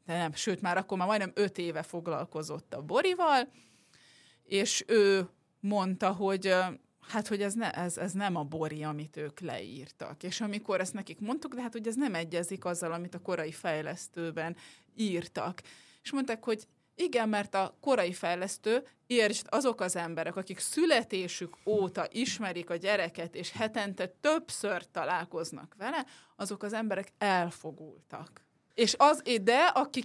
nem, sőt már akkor már majdnem 5 éve foglalkozott a Borival, és ő mondta, hogy hogy ez nem a Bori, amit ők leírtak. És amikor ezt nekik mondtuk, de hogy ez nem egyezik azzal, amit a korai fejlesztőben írtak. És mondták, hogy igen, mert a korai fejlesztő, értsd, azok az emberek, akik születésük óta ismerik a gyereket, és hetente többször találkoznak vele, azok az emberek elfogultak. És de aki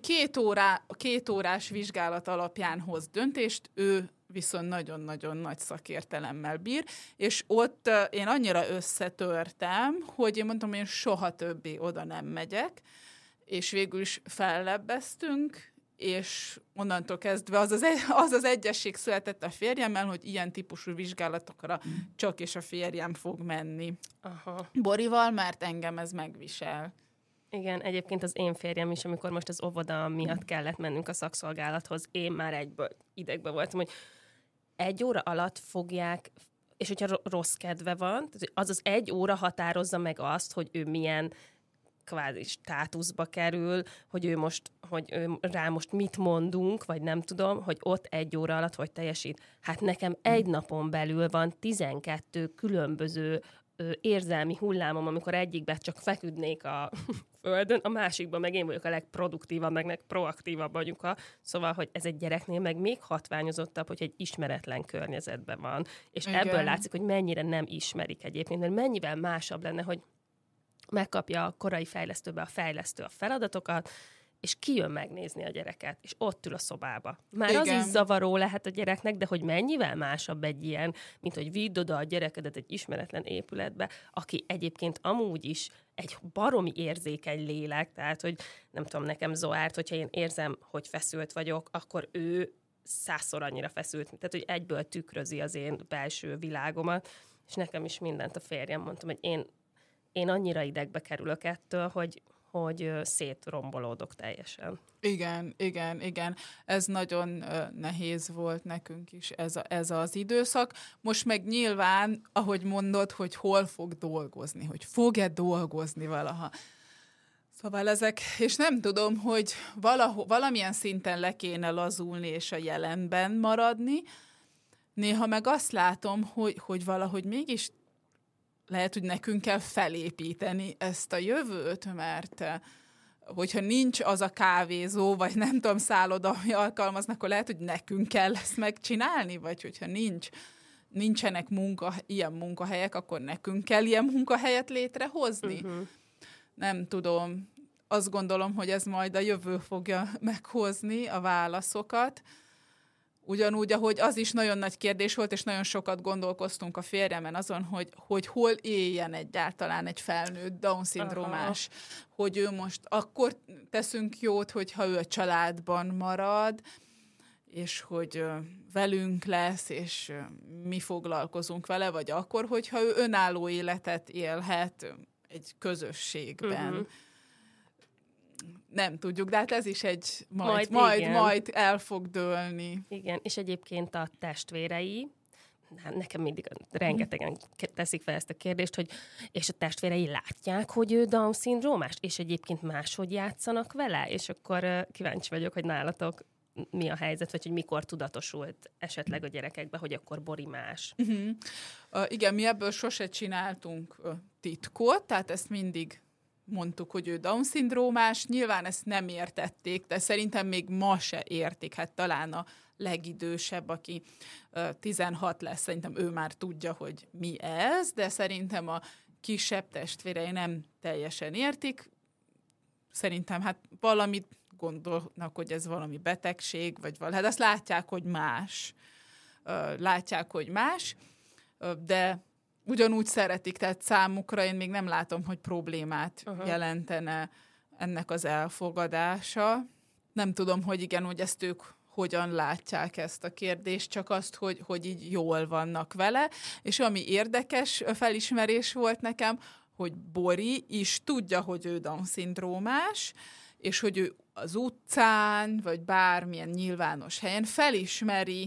2 órás vizsgálat alapján hoz döntést, ő viszont nagyon-nagyon nagy szakértelemmel bír, és ott én annyira összetörtem, hogy én mondtam, hogy én soha többé oda nem megyek, és végül is fellebbeztünk, és onnantól kezdve az egyesség született a férjemmel, hogy ilyen típusú vizsgálatokra csak és a férjem fog menni. Aha. Borival, mert engem ez megvisel. Igen, egyébként az én férjem is, amikor most az óvoda miatt kellett mennünk a szakszolgálathoz, én már egyből idegbe voltam, hogy 1 óra alatt fogják, és hogyha rossz kedve van, az az 1 óra határozza meg azt, hogy ő milyen kvázi státuszba kerül, hogy ő rá most mit mondunk, vagy nem tudom, hogy ott 1 óra alatt hogy teljesít. Hát nekem 1 napon belül van 12 különböző érzelmi hullámom, amikor egyikben csak feküdnék a földön, a másikban meg én vagyok a legproduktívabb, meg legproaktívabb anyuka. Szóval, hogy ez egy gyereknél meg még hatványozottabb, hogy egy ismeretlen környezetben van. És igen. Ebből látszik, hogy mennyire nem ismerik egyébként, mert mennyivel másabb lenne, hogy megkapja a korai fejlesztőbe a fejlesztő a feladatokat, és kijön megnézni a gyereket, és ott ül a szobába. Már igen. Az is zavaró lehet a gyereknek, de hogy mennyivel másabb egy ilyen, mint hogy vidd oda a gyerekedet egy ismeretlen épületbe, aki egyébként amúgy is egy baromi érzékeny lélek, tehát, hogy nem tudom, nekem Zoárt, hogyha én érzem, hogy feszült vagyok, akkor ő 100-szor annyira feszült, tehát, hogy egyből tükrözi az én belső világomat, és nekem is mindent a férjem mondtam, hogy én annyira idegbe kerülök ettől, hogy szétrombolódok teljesen. Igen. Ez nagyon nehéz volt nekünk is, ez az időszak. Most meg nyilván, ahogy mondod, hogy hol fog dolgozni, hogy fog-e dolgozni valaha. Szóval ezek, és nem tudom, hogy valamilyen szinten le kéne lazulni és a jelenben maradni. Néha meg azt látom, hogy valahogy mégis lehet, hogy nekünk kell felépíteni ezt a jövőt, mert hogyha nincs az a kávézó, vagy nem tudom, szálloda, ami alkalmaznak, akkor lehet, hogy nekünk kell ezt megcsinálni, vagy hogyha nincsenek ilyen munkahelyek, akkor nekünk kell ilyen munkahelyet létrehozni. Nem tudom. Azt gondolom, hogy ez majd a jövő fogja meghozni a válaszokat. Ugyanúgy, ahogy az is nagyon nagy kérdés volt, és nagyon sokat gondolkoztunk a férjemen azon, hogy hol éljen egyáltalán egy felnőtt Down-szindrómás, hogy ő most akkor teszünk jót, hogyha ő a családban marad, és hogy velünk lesz, és mi foglalkozunk vele, vagy akkor, hogyha ő önálló életet élhet egy közösségben. Nem tudjuk, de hát ez is egy majd el fog dőlni. Igen, és egyébként a testvérei, nekem mindig rengetegen teszik fel ezt a kérdést, hogy és a testvérei látják, hogy ő Down-szindrómás, és egyébként máshogy játszanak vele, és akkor kíváncsi vagyok, hogy nálatok mi a helyzet, vagy hogy mikor tudatosult esetleg a gyerekekbe, hogy akkor Bori más. Igen, mi ebből sose csináltunk titkot, tehát ezt mindig mondtuk, hogy ő Down-szindrómás, nyilván ezt nem értették, de szerintem még ma se értik, hát talán a legidősebb, aki 16 lesz, szerintem ő már tudja, hogy mi ez, de szerintem a kisebb testvérei nem teljesen értik. Szerintem hát valamit gondolnak, hogy ez valami betegség, vagy valami, hát azt látják, hogy más, de ugyanúgy szeretik, tehát számukra én még nem látom, hogy problémát jelentene ennek az elfogadása. Nem tudom, hogy igen, hogy ezt ők hogyan látják ezt a kérdést, csak azt, hogy így jól vannak vele. És ami érdekes felismerés volt nekem, hogy Bori is tudja, hogy ő Down-szindrómás, és hogy ő az utcán, vagy bármilyen nyilvános helyen felismeri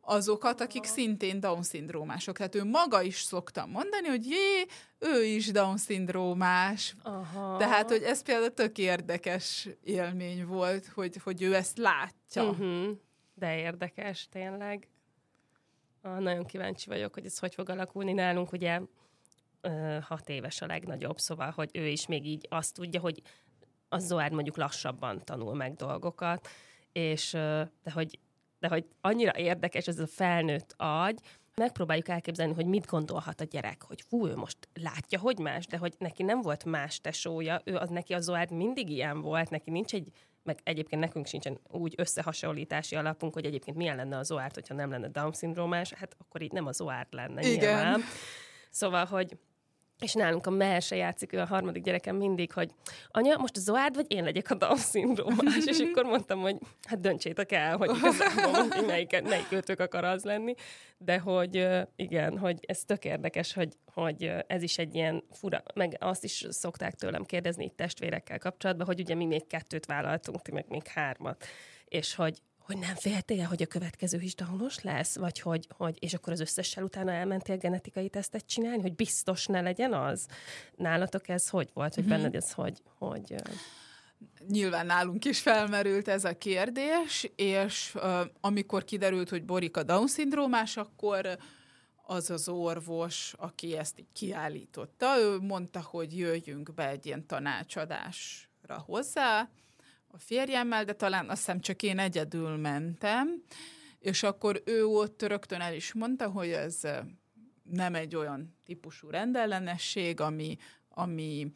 azokat, akik szintén Down-szindrómások. Tehát ő maga is szokta mondani, hogy ő is Down-szindrómás. Tehát, hogy ez például tök érdekes élmény volt, hogy ő ezt látja. De érdekes, tényleg. Nagyon kíváncsi vagyok, hogy ez hogy fog alakulni nálunk, ugye 6 éves a legnagyobb, szóval, hogy ő is még így azt tudja, hogy a Zoárd mondjuk lassabban tanul meg dolgokat, és de hogy annyira érdekes ez a felnőtt agy, megpróbáljuk elképzelni, hogy mit gondolhat a gyerek, hogy ő most látja, hogy más, de hogy neki nem volt más tesója, neki a Zoárd mindig ilyen volt, neki nincs meg egyébként nekünk sincsen úgy összehasonlítási alapunk, hogy egyébként milyen lenne a Zoárd, hogyha nem lenne Down-szindrómás, hát akkor így nem a Zoárd lenne nyilván. Szóval, hogy és nálunk a Merse játszik, ő a 3. gyerekem mindig, hogy anya, most a Zoárd, vagy én legyek a Down-szindrómás? És akkor mondtam, hogy hát döntsétek el, hogy igazából melyik őtök akar az lenni. De hogy igen, hogy ez tök érdekes, hogy ez is egy ilyen fura, meg azt is szokták tőlem kérdezni itt testvérekkel kapcsolatban, hogy ugye mi még 2 vállaltunk, ti meg még 3. És hogy nem féltél, hogy a következő is Downos lesz? Vagy hogy és akkor az összessel utána elmentél genetikai tesztet csinálni, hogy biztos ne legyen az? Nálatok ez hogy volt? Hogy benned ez hogy... Nyilván nálunk is felmerült ez a kérdés, és amikor kiderült, hogy Borika Down-szindrómás, akkor az orvos, aki ezt így kiállította, ő mondta, hogy jöjjünk be egy ilyen tanácsadásra hozzá, a férjemmel, de talán azt hiszem csak én egyedül mentem, és akkor ő ott rögtön el is mondta, hogy ez nem egy olyan típusú rendellenesség, ami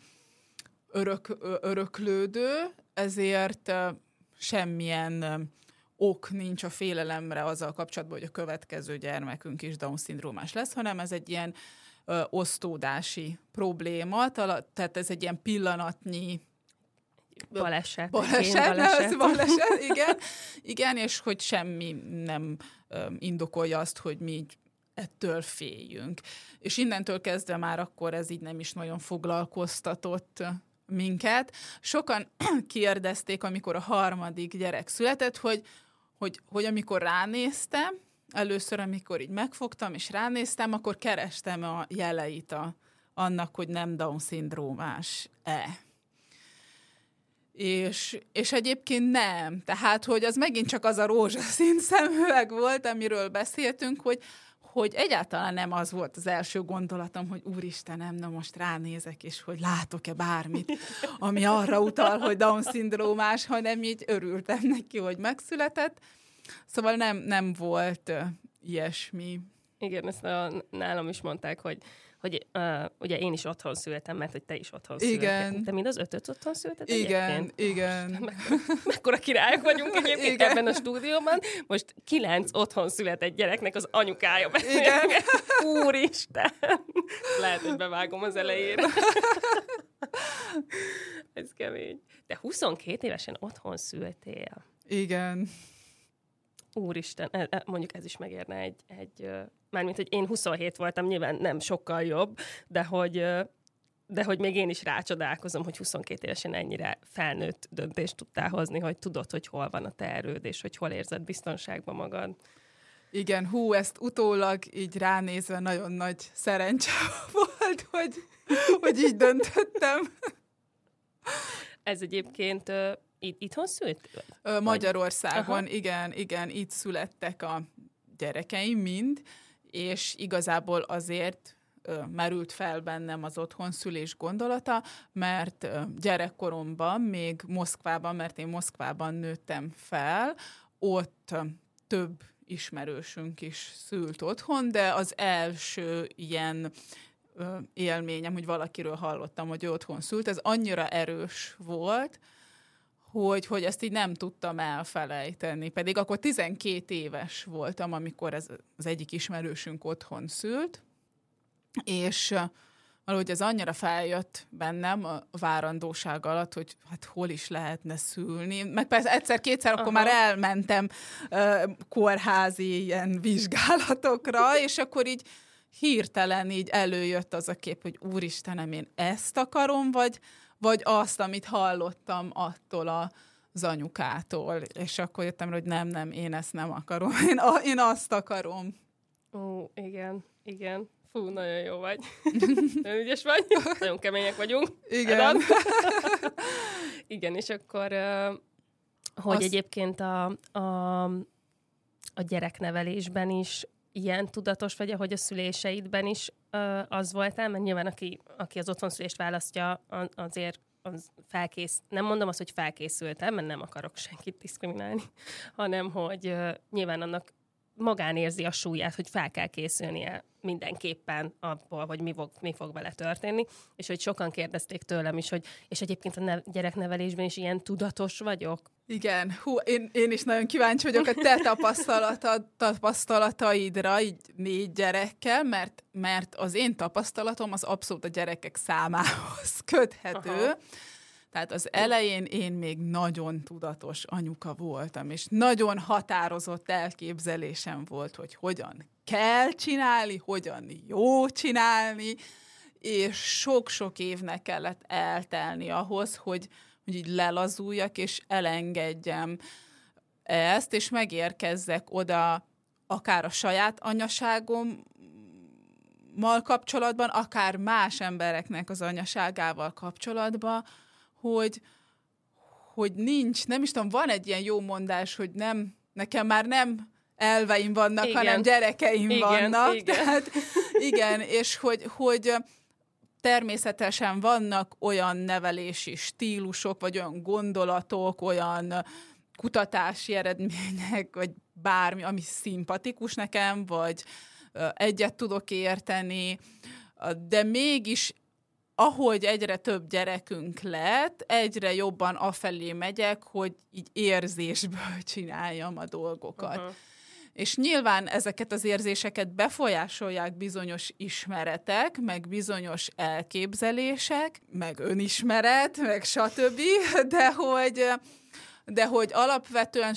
öröklődő, ezért semmilyen ok nincs a félelemre azzal kapcsolatban, hogy a következő gyermekünk is Down-szindrómás lesz, hanem ez egy ilyen osztódási probléma, tehát ez egy ilyen pillanatnyi Baleset, igen, és hogy semmi nem indokolja azt, hogy mi így ettől féljünk. És innentől kezdve már akkor ez így nem is nagyon foglalkoztatott minket. Sokan kérdezték, amikor a 3. gyerek született, hogy amikor ránéztem, először, amikor így megfogtam és ránéztem, akkor kerestem a jeleit annak, hogy nem Down-szindrómás-e. És egyébként nem. Tehát, hogy az megint csak az a rózsaszín szemüveg volt, amiről beszéltünk, hogy egyáltalán nem az volt az első gondolatom, hogy úristenem, na most ránézek, és hogy látok-e bármit, ami arra utal, hogy Down-szindrómás, hanem így örültem neki, hogy megszületett. Szóval nem volt ilyesmi. Igen, ezt nálam is mondták, hogy ugye én is otthon születtem, mert hogy te is otthon születtél. Te mind az 5 otthon született egyébként? Igen. Mekkora királyok vagyunk egyébként ebben a stúdióban. Most 9 otthon született gyereknek az anyukája beszélget. Úristen! Lehet, hogy bevágom az elejére. Ez kemény. De 22 évesen otthon szültél. Igen. Úristen, mondjuk ez is megérne egy mármint, hogy én 27 voltam, nyilván nem sokkal jobb, de hogy még én is rácsodálkozom, hogy 22 évesen ennyire felnőtt döntést tudtál hozni, hogy tudod, hogy hol van a te erőd, és hogy hol érzed biztonságban magad. Igen, ezt utólag így ránézve nagyon nagy szerencse volt, hogy így döntöttem. Ez egyébként itthon szült? Magyarországon, igen, itt születtek a gyerekeim mind, és igazából azért merült fel bennem az otthonszülés gondolata, mert gyerekkoromban, még Moszkvában, mert én Moszkvában nőttem fel, ott több ismerősünk is szült otthon, de az első ilyen élményem, hogy valakiről hallottam, hogy ő otthon szült, ez annyira erős volt, hogy ezt így nem tudtam elfelejteni. Pedig akkor 12 éves voltam, amikor az egyik ismerősünk otthon szült, és valahogy ez annyira feljött bennem a várandóság alatt, hogy hát hol is lehetne szülni. Meg persze egyszer-kétszer akkor már elmentem kórházi ilyen vizsgálatokra, és akkor így hirtelen így előjött az a kép, hogy úristenem, én ezt akarom, vagy azt, amit hallottam attól a az anyukától. És akkor jöttem rá, hogy nem, én ezt nem akarom. Én azt akarom. Ó, igen. Fú, nagyon jó vagy. Nagyon ügyes vagy. Nagyon kemények vagyunk. Igen. Igen, és akkor, hogy egyébként a gyereknevelésben is ilyen tudatos vagy, ahogy a szüléseidben is az voltál, mert nyilván aki az otthonszülést választja, azért az nem mondom azt, hogy felkészültem, mert nem akarok senkit diszkriminálni, hanem hogy nyilván annak magán érzi a súlyát, hogy fel kell készülnie mindenképpen abból, hogy mi fog vele történni, és hogy sokan kérdezték tőlem is, hogy és egyébként a gyereknevelésben is ilyen tudatos vagyok. Igen, én is nagyon kíváncsi vagyok a te tapasztalataidra, így 4 gyerekkel, mert az én tapasztalatom az abszolút a gyerekek számához köthető. Aha. Tehát az elején én még nagyon tudatos anyuka voltam, és nagyon határozott elképzelésem volt, hogy hogyan kell csinálni, hogyan jó csinálni, és sok-sok évnek kellett eltelni ahhoz, hogy így lelazuljak, és elengedjem ezt, és megérkezzek oda akár a saját anyaságommal kapcsolatban, akár más embereknek az anyaságával kapcsolatban, hogy nincs, nem is tudom, van egy ilyen jó mondás, hogy nekem már nem elveim vannak, igen, hanem gyerekeim vannak. Igen. Tehát, igen, és hogy természetesen vannak olyan nevelési stílusok, vagy olyan gondolatok, olyan kutatási eredmények, vagy bármi, ami szimpatikus nekem, vagy egyet tudok érteni, de mégis ahogy egyre több gyerekünk lett, egyre jobban afelé megyek, hogy így érzésből csináljam a dolgokat. Uh-huh. És nyilván ezeket az érzéseket befolyásolják bizonyos ismeretek, meg bizonyos elképzelések, meg önismeret, meg stb., de hogy alapvetően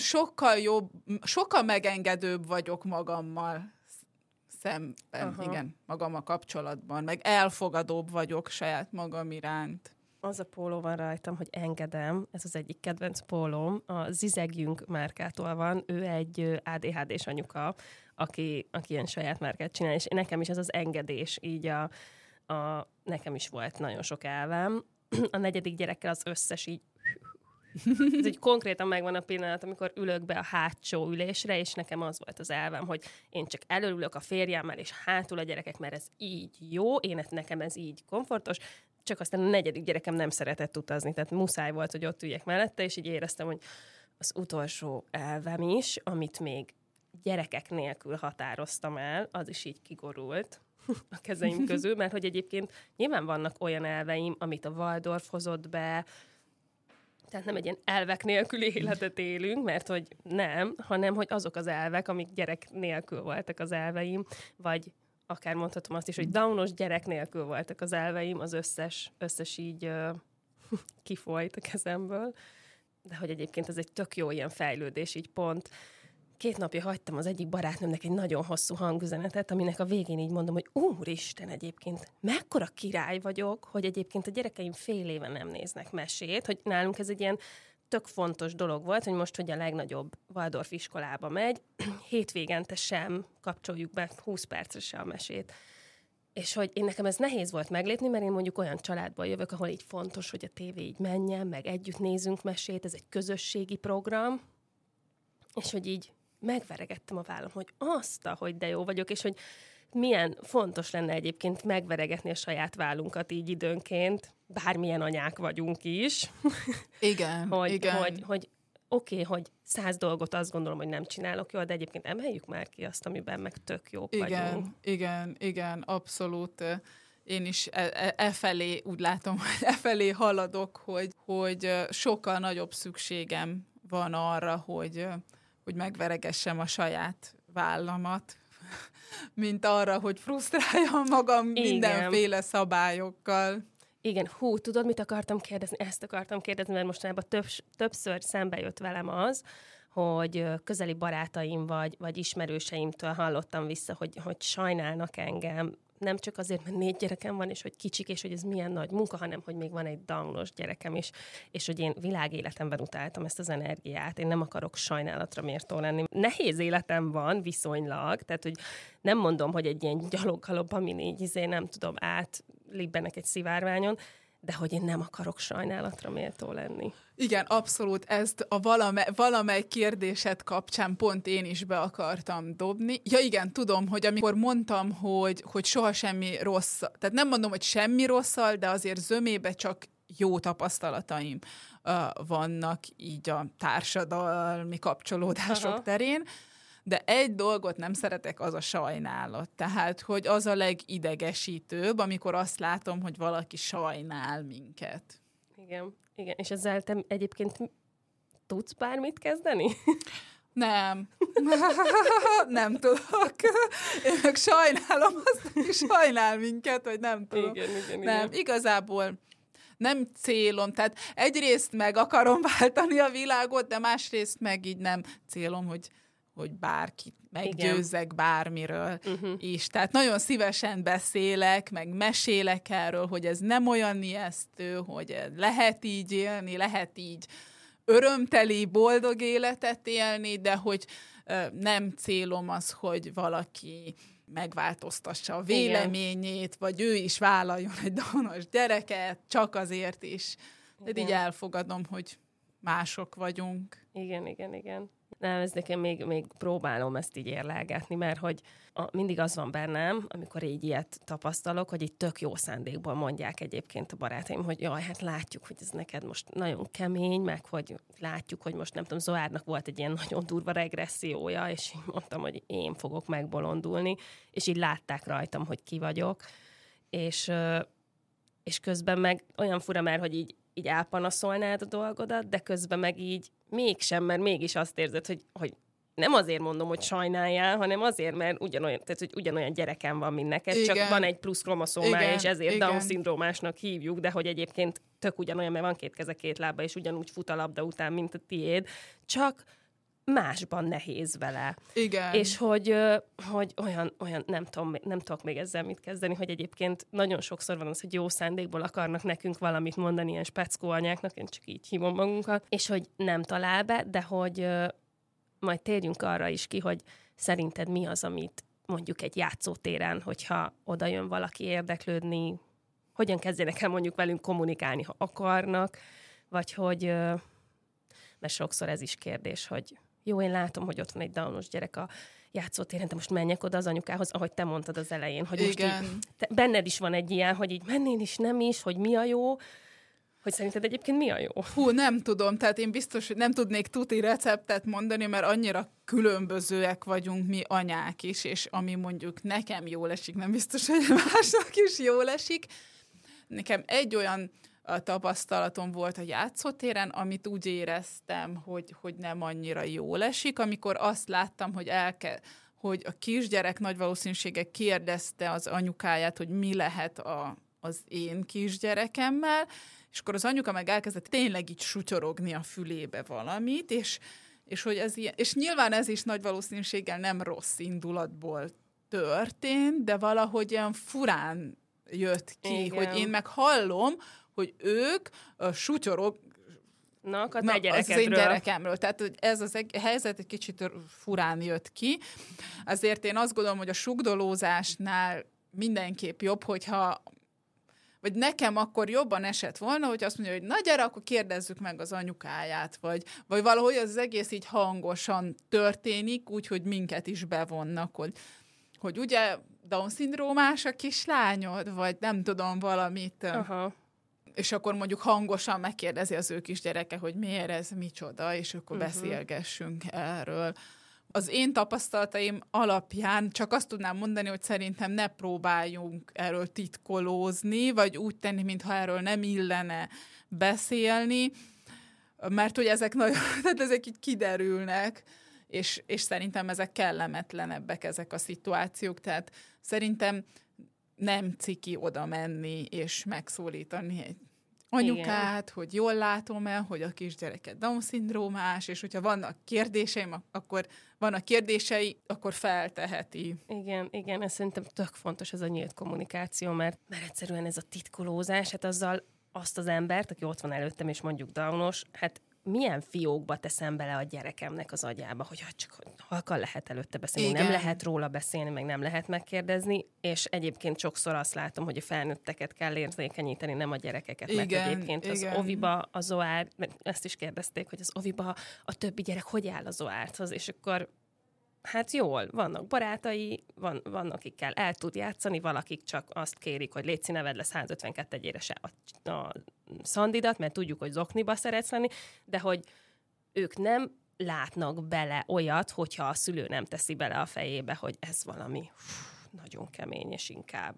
sokkal megengedőbb vagyok magammal szemben, aha, igen, magammal kapcsolatban, meg elfogadóbb vagyok saját magam iránt. Az a póló van rajtam, hogy engedem, ez az egyik kedvenc pólóm, a Zizegjünk márkától van, ő egy ADHD-s anyuka, aki ilyen saját márkát csinál, és nekem is ez az engedés, így nekem is volt nagyon sok elvem. A 4. gyerekkel az összes így ez így konkrétan megvan a pillanat, amikor ülök be a hátsó ülésre, és nekem az volt az elvem, hogy én csak előülök a férjemmel, és hátul a gyerekek, mert ez így jó, nekem ez így komfortos, csak aztán a 4. gyerekem nem szeretett utazni, tehát muszáj volt, hogy ott üljek mellette, és így éreztem, hogy az utolsó elvem is, amit még gyerekek nélkül határoztam el, az is így kigorult a kezeim közül, mert hogy egyébként nyilván vannak olyan elveim, amit a Waldorf hozott be, tehát nem egy ilyen elvek nélküli életet élünk, mert hogy nem, hanem hogy azok az elvek, amik gyerek nélkül voltak az elveim, vagy akár mondhatom azt is, hogy downos gyerek nélkül voltak az elveim, az összes így kifolyt a kezemből. De hogy egyébként ez egy tök jó ilyen fejlődés, így pont 2 napja hagytam az egyik barátnőmnek egy nagyon hosszú hangüzenetet, aminek a végén így mondom, hogy úristen, egyébként mekkora király vagyok, hogy egyébként a gyerekeim fél éve nem néznek mesét, hogy nálunk ez egy ilyen tök fontos dolog volt, hogy most, hogy a legnagyobb Waldorf iskolába megy, hétvégente sem kapcsoljuk be 20 percre se a mesét. És hogy nekem ez nehéz volt meglépni, mert én mondjuk olyan családból jövök, ahol így fontos, hogy a tévé így menjen, meg együtt nézünk mesét, ez egy közösségi program, és hogy így megveregettem a vállam, hogy hogy de jó vagyok, és hogy milyen fontos lenne egyébként megveregetni a saját vállunkat így időnként, bármilyen anyák vagyunk is. Igen, hogy oké, hogy 100 dolgot azt gondolom, hogy nem csinálok jól, de egyébként emeljük már ki azt, amiben meg tök jók vagyunk. Igen, abszolút. Én is efelé, úgy látom, hogy efelé haladok, hogy sokkal nagyobb szükségem van arra, hogy megveregessem a saját vállamat, mint arra, hogy frusztráljam magam mindenféle szabályokkal. Igen, tudod, mit akartam kérdezni? Ezt akartam kérdezni, mert mostanában többször szembe jött velem az, hogy közeli barátaim vagy ismerőseimtől hallottam vissza, hogy sajnálnak engem nem csak azért, mert 4 gyerekem van, és hogy kicsik, és hogy ez milyen nagy munka, hanem hogy még van egy Downos gyerekem is, és hogy én világéletemben utáltam ezt az energiát, én nem akarok sajnálatra méltó lenni. Nehéz életem van viszonylag, tehát hogy nem mondom, hogy egy ilyen gyaloggalop, amin így nem tudom, átlibbenek egy szivárványon, de hogy én nem akarok sajnálatra méltó lenni. Igen, abszolút, ezt a valamely kérdésed kapcsán pont én is be akartam dobni. Ja igen, tudom, hogy amikor mondtam, hogy soha semmi rossz, tehát nem mondom, hogy semmi rosszal, de azért zömébe csak jó tapasztalataim vannak így a társadalmi kapcsolódások terén, de egy dolgot nem szeretek, az a sajnálat. Tehát, hogy az a legidegesítőbb, amikor azt látom, hogy valaki sajnál minket. Igen. És ezzel te egyébként tudsz bármit kezdeni? Nem. Nem tudok. Én meg sajnálom azt, aki sajnál minket, vagy nem tudom. Nem, igazából nem célom. Tehát egyrészt meg akarom váltani a világot, de másrészt meg így nem célom, hogy bárkit meggyőzzek bármiről is. Tehát nagyon szívesen beszélek, meg mesélek erről, hogy ez nem olyan ijesztő, hogy lehet így élni, lehet így örömteli, boldog életet élni, de hogy nem célom az, hogy valaki megváltoztassa a véleményét, vagy ő is vállaljon egy Downos gyereket, csak azért is. De így elfogadom, hogy mások vagyunk. Igen. Nem, ez nekem még próbálom ezt így érlelgetni, mert hogy mindig az van bennem, amikor így ilyet tapasztalok, hogy így tök jó szándékból mondják egyébként a barátaim, hogy jaj, hát látjuk, hogy ez neked most nagyon kemény, meg hogy látjuk, hogy most nem tudom, Zoárnak volt egy ilyen nagyon durva regressziója, és így mondtam, hogy én fogok megbolondulni, és így látták rajtam, hogy ki vagyok, és közben meg olyan fura már, hogy így elpanaszolnád a dolgodat, de közben meg így mégsem, mert mégis azt érzed, hogy nem azért mondom, hogy sajnáljál, hanem azért, mert ugyanolyan gyerekem van, mint neked, igen. Csak van egy plusz kromoszómája, és ezért Down-szindrómásnak hívjuk, de hogy egyébként tök ugyanolyan, mert van 2 keze, 2 lába, és ugyanúgy fut a labda után, mint a tiéd, csak másban nehéz vele. Igen. És hogy olyan nem tudok még ezzel mit kezdeni, hogy egyébként nagyon sokszor van az, hogy jó szándékból akarnak nekünk valamit mondani ilyen speckó anyáknak, én csak így hívom magunkat, és hogy nem talál be, de hogy majd térjünk arra is ki, hogy szerinted mi az, amit mondjuk egy játszótéren, hogyha oda jön valaki érdeklődni, hogyan kezdjenek el mondjuk velünk kommunikálni, ha akarnak, vagy hogy, mert sokszor ez is kérdés, hogy jó, én látom, hogy ott van egy Downos gyerek a játszótéren, de most menjek oda az anyukához, ahogy te mondtad az elején, hogy most így, benned is van egy ilyen, hogy így mennél is, nem is, hogy mi a jó, hogy szerinted egyébként mi a jó? Hú, nem tudom, tehát én biztos, hogy nem tudnék tuti receptet mondani, mert annyira különbözőek vagyunk mi anyák is, és ami mondjuk nekem jól esik, nem biztos, hogy másnak is jól esik. Nekem egy olyan tapasztalatom volt a játszótéren, amit úgy éreztem, hogy nem annyira jól esik, amikor azt láttam, hogy a kisgyerek nagy valószínűséggel kérdezte az anyukáját, hogy mi lehet az én kisgyerekemmel, és akkor az anyuka meg elkezdett tényleg így sutyorogni a fülébe valamit, és hogy ez ilyen, és nyilván ez is nagy valószínűséggel nem rossz indulatból történt, de valahogy ilyen furán jött ki, igen. Hogy én meg hallom, hogy ők sutyorognak az én gyerekemről. Tehát hogy ez az helyzet egy kicsit furán jött ki. Azért én azt gondolom, hogy a sugdolózásnál mindenképp jobb, hogyha vagy nekem akkor jobban esett volna, hogy azt mondja, hogy na gyere, akkor kérdezzük meg az anyukáját, vagy valahogy az egész így hangosan történik, úgyhogy minket is bevonnak, hogy ugye Down-szindrómás a kislányod, vagy nem tudom, valamit. Aha. És akkor mondjuk hangosan megkérdezi az ő kisgyereke, hogy miért ez, micsoda, és akkor beszélgessünk erről. Az én tapasztalataim alapján csak azt tudnám mondani, hogy szerintem ne próbáljunk erről titkolózni, vagy úgy tenni, mintha erről nem illene beszélni, mert hogy ezek tehát ezek így kiderülnek, és szerintem ezek kellemetlenebbek, ezek a szituációk, tehát szerintem nem ciki oda menni és megszólítani egy anyukát, hogy jól látom-e, hogy a kisgyereket Down-szindrómás, és hogyha vannak kérdéseim, akkor vannak kérdései, akkor felteheti. Igen, ez szerintem tök fontos ez a nyílt kommunikáció, mert egyszerűen ez a titkolózás, hát azzal azt az embert, aki ott van előttem, és mondjuk Downos, hát milyen fiókba teszem bele a gyerekemnek az agyába, hogy csak halkan lehet előtte beszélni, nem lehet róla beszélni, meg nem lehet megkérdezni, és egyébként sokszor azt látom, hogy a felnőtteket kell érzékenyíteni, nem a gyerekeket, mert egyébként az oviba a Zoár, ezt is kérdezték, hogy az oviba a többi gyerek hogy áll a Zoárthoz, és akkor hát jól, vannak barátai, vannak, akikkel el tud játszani, valakik csak azt kérik, hogy légy neved le 152-ére se a Szandidat, mert tudjuk, hogy zokniba szeretsz lenni, de hogy ők nem látnak bele olyat, hogyha a szülő nem teszi bele a fejébe, hogy ez valami nagyon kemény, és inkább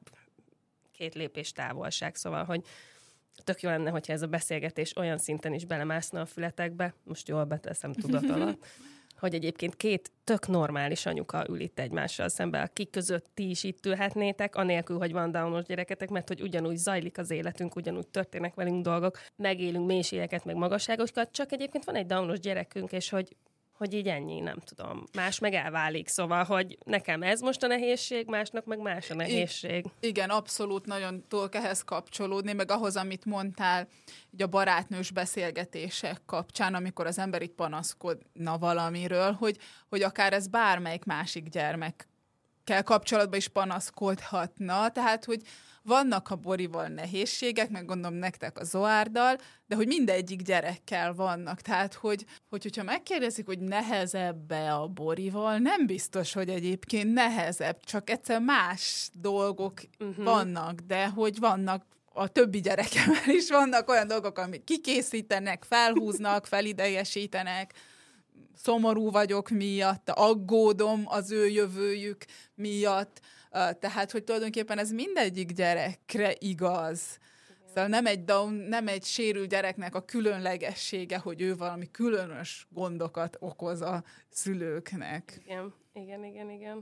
2 lépés távolság, szóval, hogy tök jó lenne, hogyha ez a beszélgetés olyan szinten is belemászna a fületekbe, most jól beteszem tudat alatt, hogy egyébként 2 tök normális anyuka ül itt egymással szemben, akik között ti is itt ülhetnétek, anélkül, hogy van Downos gyereketek, mert hogy ugyanúgy zajlik az életünk, ugyanúgy történnek velünk dolgok, megélünk mélységeket, meg magasságokat, csak egyébként van egy Downos gyerekünk, és hogy így ennyi, nem tudom. Más meg elválik, szóval, hogy nekem ez most a nehézség, másnak meg más a nehézség. Igen, abszolút nagyon tudok ehhez kapcsolódni, meg ahhoz, amit mondtál így a barátnős beszélgetések kapcsán, amikor az ember így panaszkodna valamiről, hogy akár ez bármelyik másik gyermekkel kapcsolatban is panaszkodhatna, tehát, hogy vannak a Borival nehézségek, meg gondolom nektek a Zoárdal, de hogy mindegyik gyerekkel vannak. Tehát, hogyha megkérdezik, hogy nehezebb-e a Borival, nem biztos, hogy egyébként nehezebb, csak egyszer más dolgok vannak, de hogy vannak a többi gyerekemmel is vannak olyan dolgok, amit kikészítenek, felhúznak, felidegesítenek, szomorú vagyok miatt, aggódom az ő jövőjük miatt, tehát, hogy tulajdonképpen ez mindegyik gyerekre igaz. Szóval nem egy sérült gyereknek a különlegessége, hogy ő valami különös gondokat okoz a szülőknek. Igen.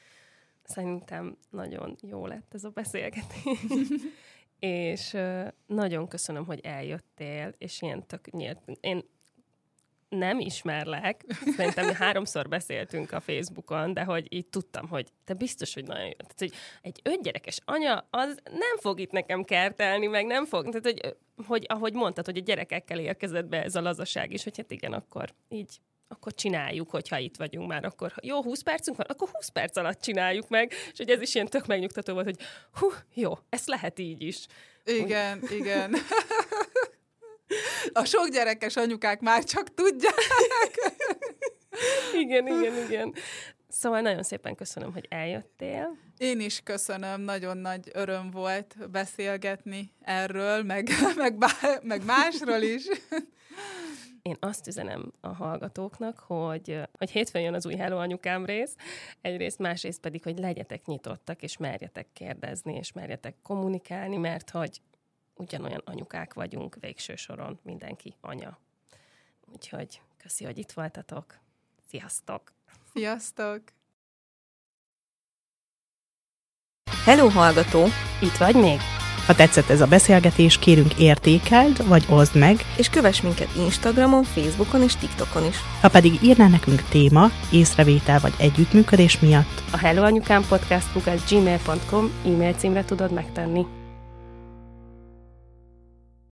Szerintem nagyon jó lett ez a beszélgetés. És nagyon köszönöm, hogy eljöttél, és ilyen tök nyílt. Én nem ismerlek, szerintem 3-szor beszéltünk a Facebookon, de hogy így tudtam, hogy te biztos, hogy nagyon jó. Tehát, hogy egy 5 gyerekes anya, az nem fog itt nekem kertelni, meg nem fog. Tehát, hogy ahogy mondtad, hogy a gyerekekkel érkezett be ez a lazaság is, hogy hát igen, akkor csináljuk, hogyha itt vagyunk már, akkor jó, 20 percünk van, akkor 20 perc alatt csináljuk meg, és hogy ez is ilyen tök megnyugtató volt, hogy jó, ezt lehet így is. Igen. A sok gyerekes anyukák már csak tudják. Igen. Szóval nagyon szépen köszönöm, hogy eljöttél. Én is köszönöm, nagyon nagy öröm volt beszélgetni erről, meg másról is. Én azt üzenem a hallgatóknak, hogy hétfőn jön az új Hello Anyukám rész, egyrészt, másrészt pedig, hogy legyetek nyitottak, és merjetek kérdezni, és merjetek kommunikálni, mert hogy ugyanolyan anyukák vagyunk, végső soron mindenki anya. Úgyhogy köszi, hogy itt voltatok. Sziasztok! Sziasztok! Hello hallgató! Itt vagy még? Ha tetszett ez a beszélgetés, kérünk értékeld, vagy oszd meg, És kövess minket Instagramon, Facebookon és TikTokon is. ha pedig írnál nekünk téma, észrevétel vagy együttműködés miatt. A helloanyukám podcast@gmail.com e-mail címre tudod megtenni.